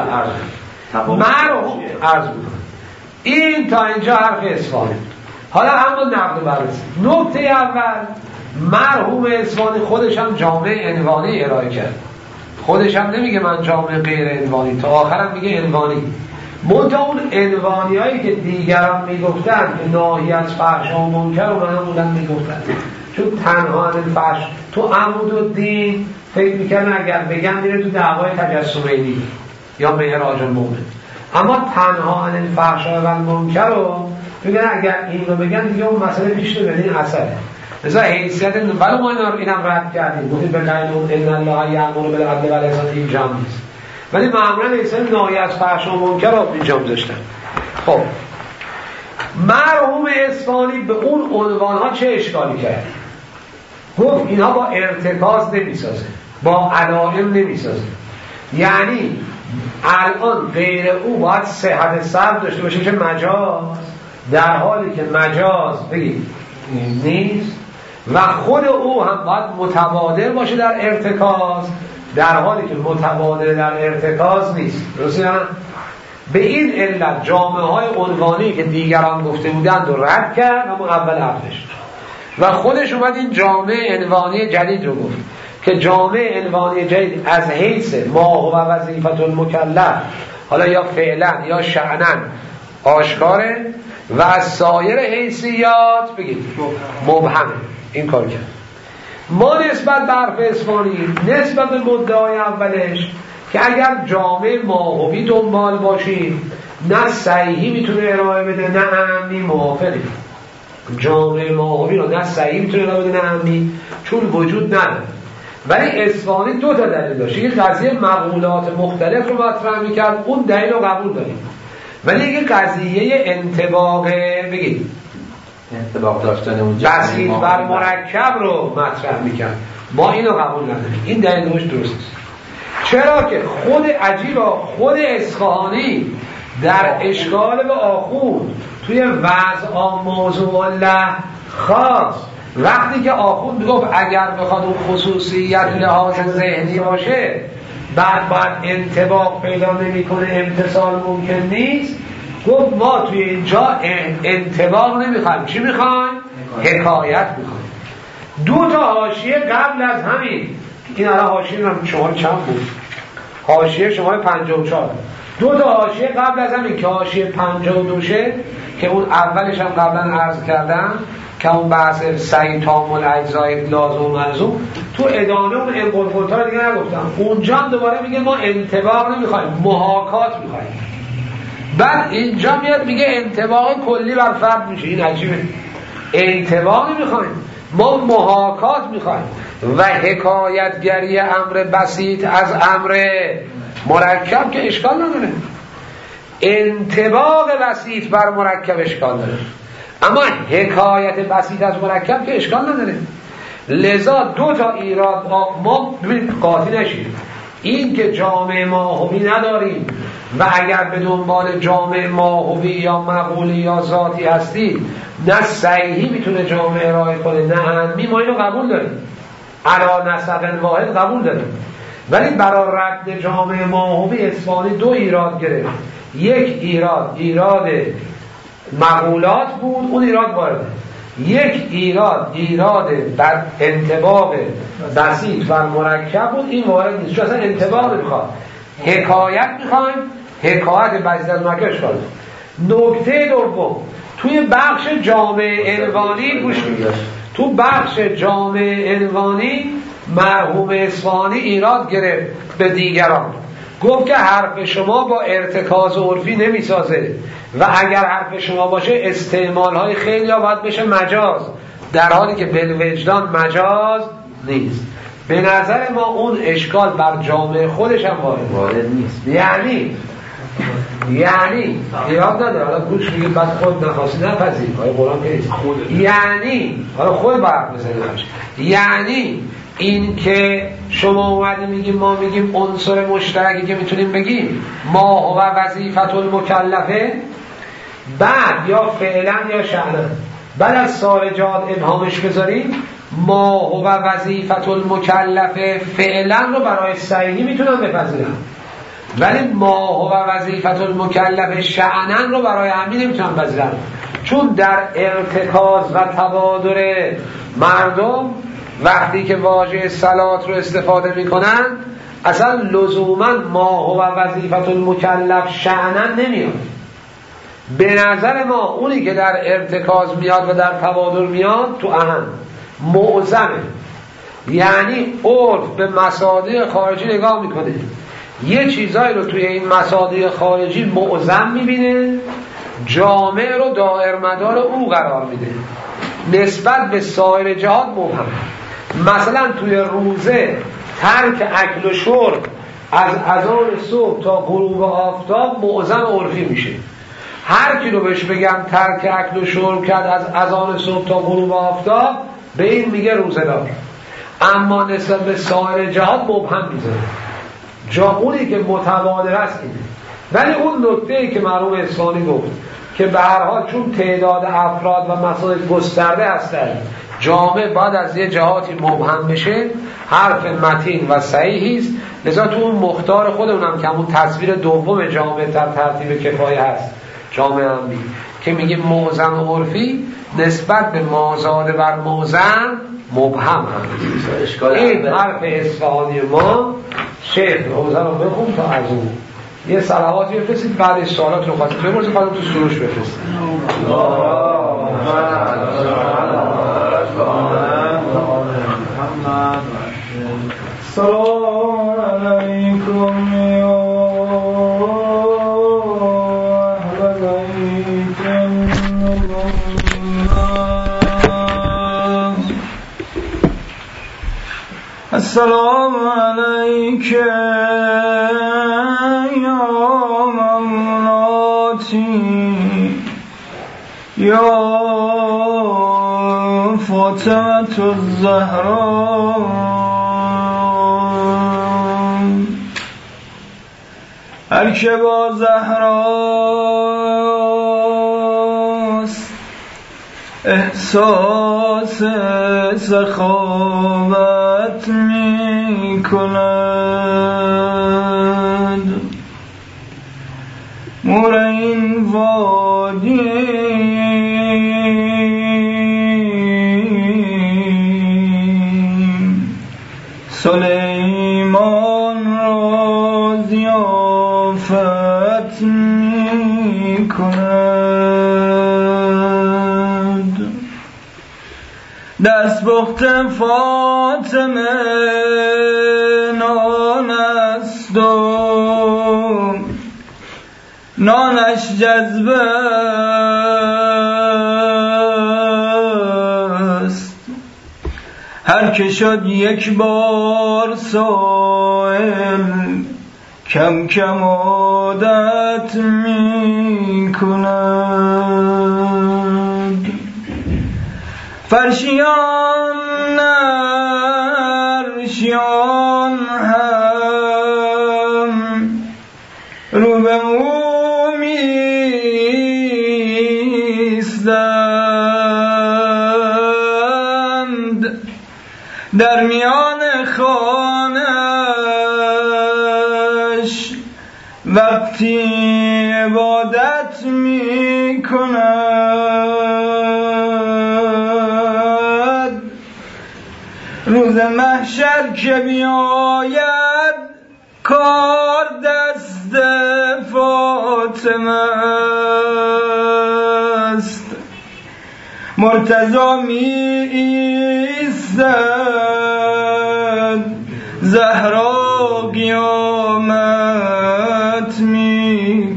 مرحوم عرض میکنم این تا اینجا حرف اصفهانی. حالا اما نقد بررسی. نکته اول، مرحوم اصفهانی خودش هم جامعه عنوانی ارائه کرد، خودش هم نمیگه من جامعه غیر عنوانی، تا آخرم میگه عنوانی. منتها اون عنوانی هایی که دیگران میگفتن که ناهی از فحشا و منکر رو من هم بودن میگفتن، چون تنها عن الفحش تو عمود الدین فکر میکنن اگر بگن میره تو دعوای تجسمینی یا معراج المؤمن، اما تنها عن الفحشاء و المنکر رو میگن اگر این رو بگن دیگه اون مسئله پیش نمیاد، این اثره. مثلا حیثیت ولی ما اینا رو اینم رد کردیم، گفتیم بقیل ان الله یأمر بالعدل والاحسان این جمع نیست، ولی معمولا حیثیت ناهی از فحشا و منکر رو اینجا داشتن. خب مرحوم اصفهانی به اون عنوان ها چه اشکالی کرد؟ گفت اینها با ارتکاز نمیسازه، با علائم نمیسازه، یعنی الان غیر او باید صحت سلب داشته باشه که مجاز، در حالی که مجاز بگید نیست، و خود او هم باید متبادر باشه در ارتکاز، در حالی که متبادر در ارتکاز نیست. درسته نه؟ به این علت جامعه های عنوانی که دیگران گفته بودند و رد کرد، اما اول حرفش، و خودش اومد این جامعه عنوانی جدید رو گفت که جامعه عنوانی جدید از حیث ما هو وظیفت المکلف، حالا یا فعلا یا شأنا آشکاره، و از سایر حیثیات بگید مبهمه. این کار کرد. ما نسبت به حرف اصفهانی، نسبت به مدعای اولش که اگر جامعه ماهوی دنبال باشیم نه صحیحی میتونه ارائه بده نه عمی، موافقیم. جامعه ماهوی رو نه صحیح میتونه ارائه بده نه عمی، چون وجود نداره. ولی اصفهانی دو تا دلیل داشت، یک قضیه مقولات مختلف رو مطرح میکرد، اون دلیل رو قبول داریم، ولی یک قضیه انطباق بگید انطباق داشتن اون بسیط بر مرکب رو مطرح میکرد، ما اینو قبول نداریم. این دلیلش درست است. چرا که خود عجیبا خود اصفهانی در اشکال به آخوند توی وضع موضوع الله خاص، وقتی که آخوند میگفت اگر بخواد اون خصوصیت لحاظ ذهنی باشه بعد باید انطباق پیدا نمیکنه، امتصال ممکن نیست، گفت ما توی اینجا انطباق نمیخوایم، چی میخوایم؟ حکایت میخوایم. دو تا حاشیه قبل از همین، این الان حاشیه هم شماره چند بود؟ حاشیه شماره پنجاه و چهار. دو تا حاشیه قبل از همین که حاشیه پنجاه و دوشه که اون اولش هم قبلا عرض کردم که اون بحث سعی تامل اجزای لازم و ملزوم، تو ادامه اون انقلقلتا رو دیگه نگفتم. اونجا هم دوباره میگه ما انطباق نمیخوایم، محاکات میخوایم. بعد اینجا میاد میگه انطباق کلی بر فرد میشه. این عجیبه، انطباق نمیخوایم، ما محاکات میخوایم و حکایتگری امر بسیط از امر مرکب که اشکال نداره، انطباق بسیط بر مرکب اشکال داره، اما حکایت بسیط از مرکب که اشکال نداره. لذا دو تا ایراد ما قاطی نشیم، این که جامعه ماهوی نداریم و اگر به دنبال جامعه ماهوی یا مقولی یا ذاتی هستی نه صحیحی میتونه جامعه ارائه کنه نه عمی، ما اینو قبول داریم، علا نسق واحد قبول داریم. ولی برای رد جامعه ماهوی اصفهانی دو ایراد گرفت. یک ایراد ایراد مقولات بود، اون ایراد وارده. یک ایراد ایراد بر انطباق بسیط و مرکب بود، این وارد نیست، چون اصلا انطباق میخواد، حکایت میخوایم، حکایت بسیط از مرکبش کنیم. نکته دوم، توی بخش جامع عنوانی گوش میگیش، تو بخش جامع عنوانی مرحوم اصفهانی ایراد گرفت به دیگران، گفت که حرف شما با ارتکاز عرفی نمیسازه و اگر حرف شما باشه استعمال های خیلی ها باید بشه مجاز، در حالی که بالوجدان مجاز نیست. به نظر ما اون اشکال بر جامعه خودش هم وارد وارد نیست. یعنی یعنی ایراد نداره، حالا گوش میگید بعد خود نخواستی نپذیر، حالا قرآن که یعنی حالا خود برق بزنید خواهش، یعنی این که شما اومدی میگیم ما میگیم عنصر مشترکی که میتونیم بگیم ما هو وظیفت المکلفه، بعد یا فعلا یا شأنا، بعد از سارجات ابهامش بذاریم ما هو وظیفت المکلفه، فعلا رو برای صحیحی میتونم بپذیرم، ولی ما هو وظیفت المکلفه شأنا رو برای همین نمیتونم بپذیرم، چون در ارتکاز و تبادر مردم وقتی که واژه صلات رو استفاده میکنن اصلا لزوما ما هو وظیفت المکلف شأنا نمیاد. به نظر ما اونی که در ارتکاز میاد و در تبادر میاد تو اهم معظمه، یعنی عرف به مصادیق خارجی نگاه میکنه، یه چیزایی رو توی این مصادیق خارجی معظم میبینه، جامع رو دائرمدار او قرار میده، نسبت به سایر جهات مبهم. مثلا توی روزه ترک اکل و شرب از اذان صبح تا غروب آفتاب معظم عرفی میشه، هر کی رو بهش بگم ترک اکل و شرب کرد از اذان صبح تا غروب آفتاب به این میگه روزه دار، اما نسبت به سایر جهات مبهم میزنه، جا اونی که متبادر است اینه. ولی اون نکته‌ای که مرحوم اصفهانی گفت که به هر حال چون تعداد افراد و مسائل گسترده هستند جامع باید از یه جهاتی مبهم بشه، حرف متین و صحیحی است، لذا تو اون مختار خودمونم که همون تصویر دوم جامع در ترتیب کفایه هست، جامع امی که میگه معظم عرفی نسبت به مازاد بر معظم مبهم هست. این حرف اصفهانی ما شیخ حوزه رو بخون تا از اون یه صلواتی بفرستید، بعد سوالات رو خواستید بپرسید، بعد تو سروش بفرستید. سلام علیکم یا اهل بیت الله، السلام علیک یا مولاتی یا فاطمة الزهرا، هر که با زهراست احساس سخاوت می کند، مور این وادی سلیمان را ضیافت می کند، دست بخت فاطمه نان است و نانش جذبه است، هر که شد یک بار سائل کم کم عادت می کند، فرشیان نرشیان هم رو به مو میستند، در میان خانش وقتی عبادت می کند، روز محشر که بیاید کار دست فاطمه است، مرتضی می ایستد، زهرا قیامت می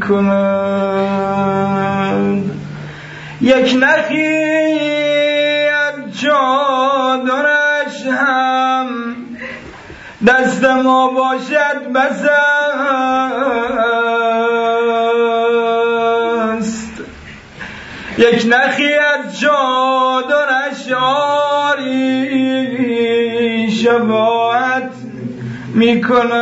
کند. یک نخی از چادرش هم دست ما باشد بس است، یک نخی از چادرش آری شفاعت می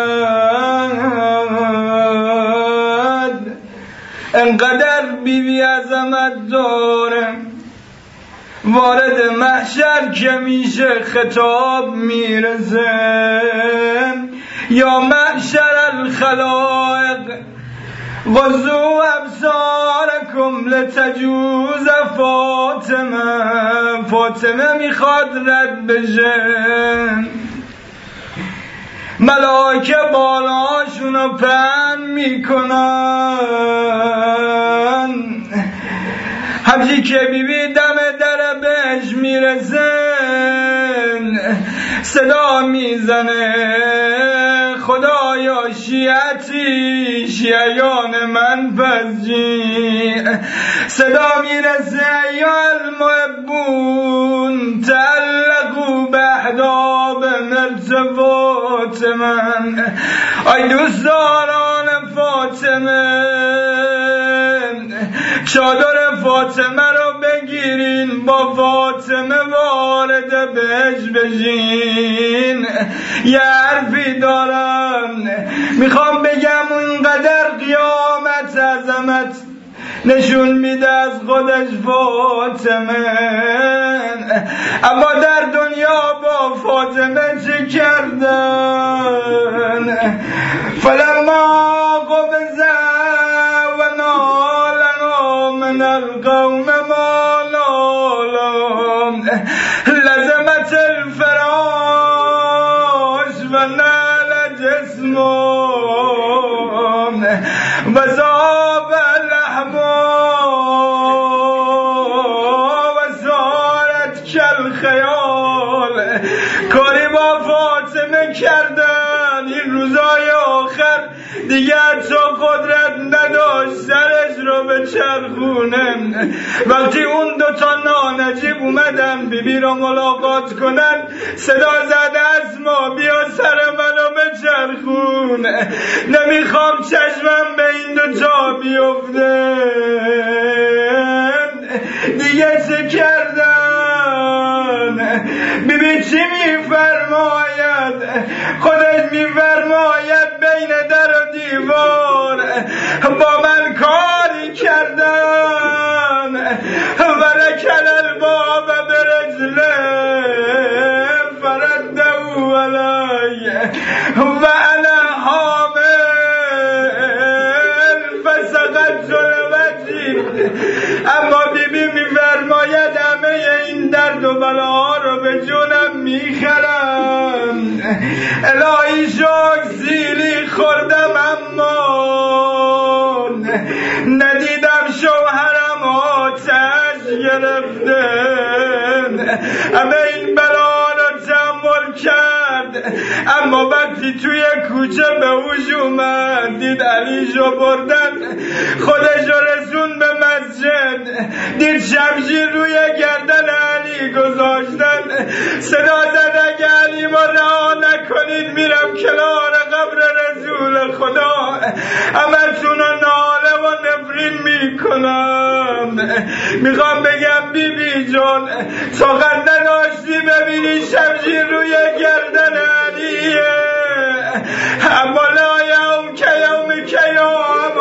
کند. انقدر بی بی عظمت داره وارد محشر که میشه خطاب میرسه، یا محشر الخلائق غضوا ابصارکم لتجوز فاطمه. فاطمه میخواد رد بشه، ملائکه بالاشونو پهن میکنن. همچی که بی بی دم در بهش میرسه صدا میزنه خدایا شیعتی شیعیان من پذیر. صدا میرسه یا المحبون تعلقوا باحداب مرت فاطمه. ای دوستداران فاطمه، چادر فاطمه رو بگیرین، با فاطمه وارد بهش بشین. یه حرفی دارم میخوام بگم، اونقدر قیامت عظمت نشون میده از خودش فاطمه، اما در دنیا با فاطمه چه کردن؟ فلما قبض و نالنا من القوم ما نالهم لزمت الفراش و نال جسمهم و ذاب اللحم و صارت کالخیال. کاری با فاطمه کردن این روزای آخر دیگه حتی قدرت نداشت سرش رو به چرخونه. وقتی اون دوتا نانجیب اومدن بی بی رو ملاقات کنن، صدا زد اسما بیا سر منو به چرخون، نمیخوام چشمم به این دوتا بیفته. دیگه چه کردن؟ بی بی چی میفرماید؟ خودش میفرماید بین در و دیوار با من کاری کردن و رکل الباب برجله فردهو علی و انا حامل فسقط لوجهی. اما بی بی میفرماید همه این درد و بلاها رو به جونم میخرم، الهی شکر سیلی خوردم اما ندیدم شوهرم آتش گرفته. همه این بلا رو تحمل کرد، اما وقتی توی کوچه به هوش اومد دید علیشو بردن، خودشو رسون به مسجد، دید شمشیر روی گردن علی گذاشتن. صدا زد اگه علی ما رها نکنید میرم کنار قبر رسول خدا، همه تونو ناله و نفرین میکنم. میخوام بگم بی بی جان طاقت نداشتی ببینی شمشیر روی گردن علیه، اما لا یوم که یوم که یوم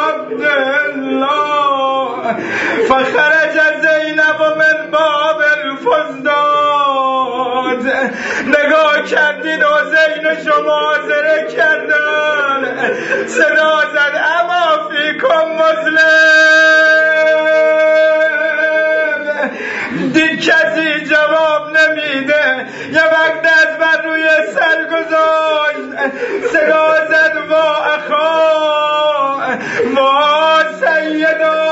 عبدالله فخرج زینب من باب الفزداد. نگاه کردید حسین شما حاضره کردن، صدا زد اما فیکم مسلم. دید کسی جواب نمیده، یه وقت از ما سیدا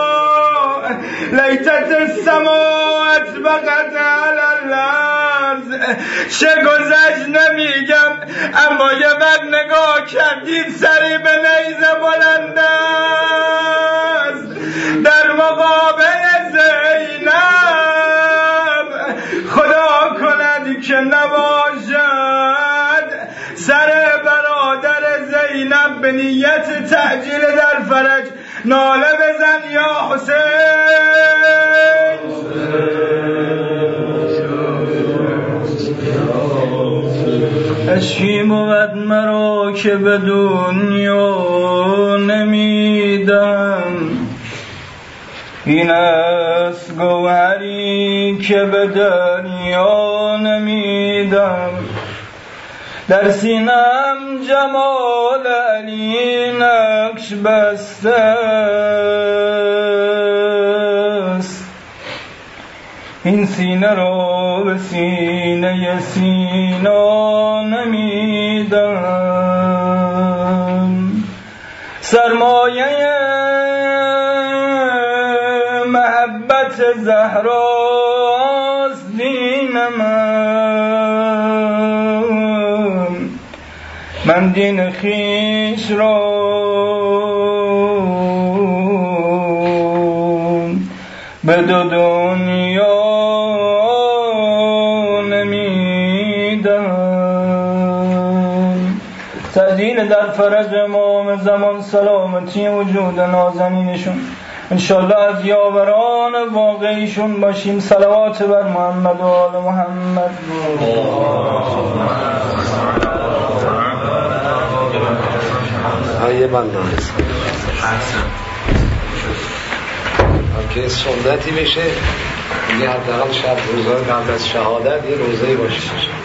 لیتت السماوات بقت علی الارض. چه گذشت نمیگم، اما یه وقت نگاه کردید سری به نیزه بلند است در مقابل زینب. خدا کند که نباشد سر برادر زینب به نیت تعجیل در فرج ناله بزن یا حسین. اشکی بود مرا که به دنیا نمیدم، این است گوهری که به دریا نمیدم. در سینم جمال علی نقش بسته است، این سینه را به سینه سینا نمیدم. سرمایه محبت زهراست دین من، من دین خیش را به دو دنیا نمیدم. تعجیل در فرج امام زمان، سلامتی وجود نازنینشون انشالله از یاوران واقعیشون باشیم. صلوات بر محمد و آل محمد. یه بنده که سنتی بشه، یه حداقل شب روزهای قبل از شهادت یه روزه‌ای باشه.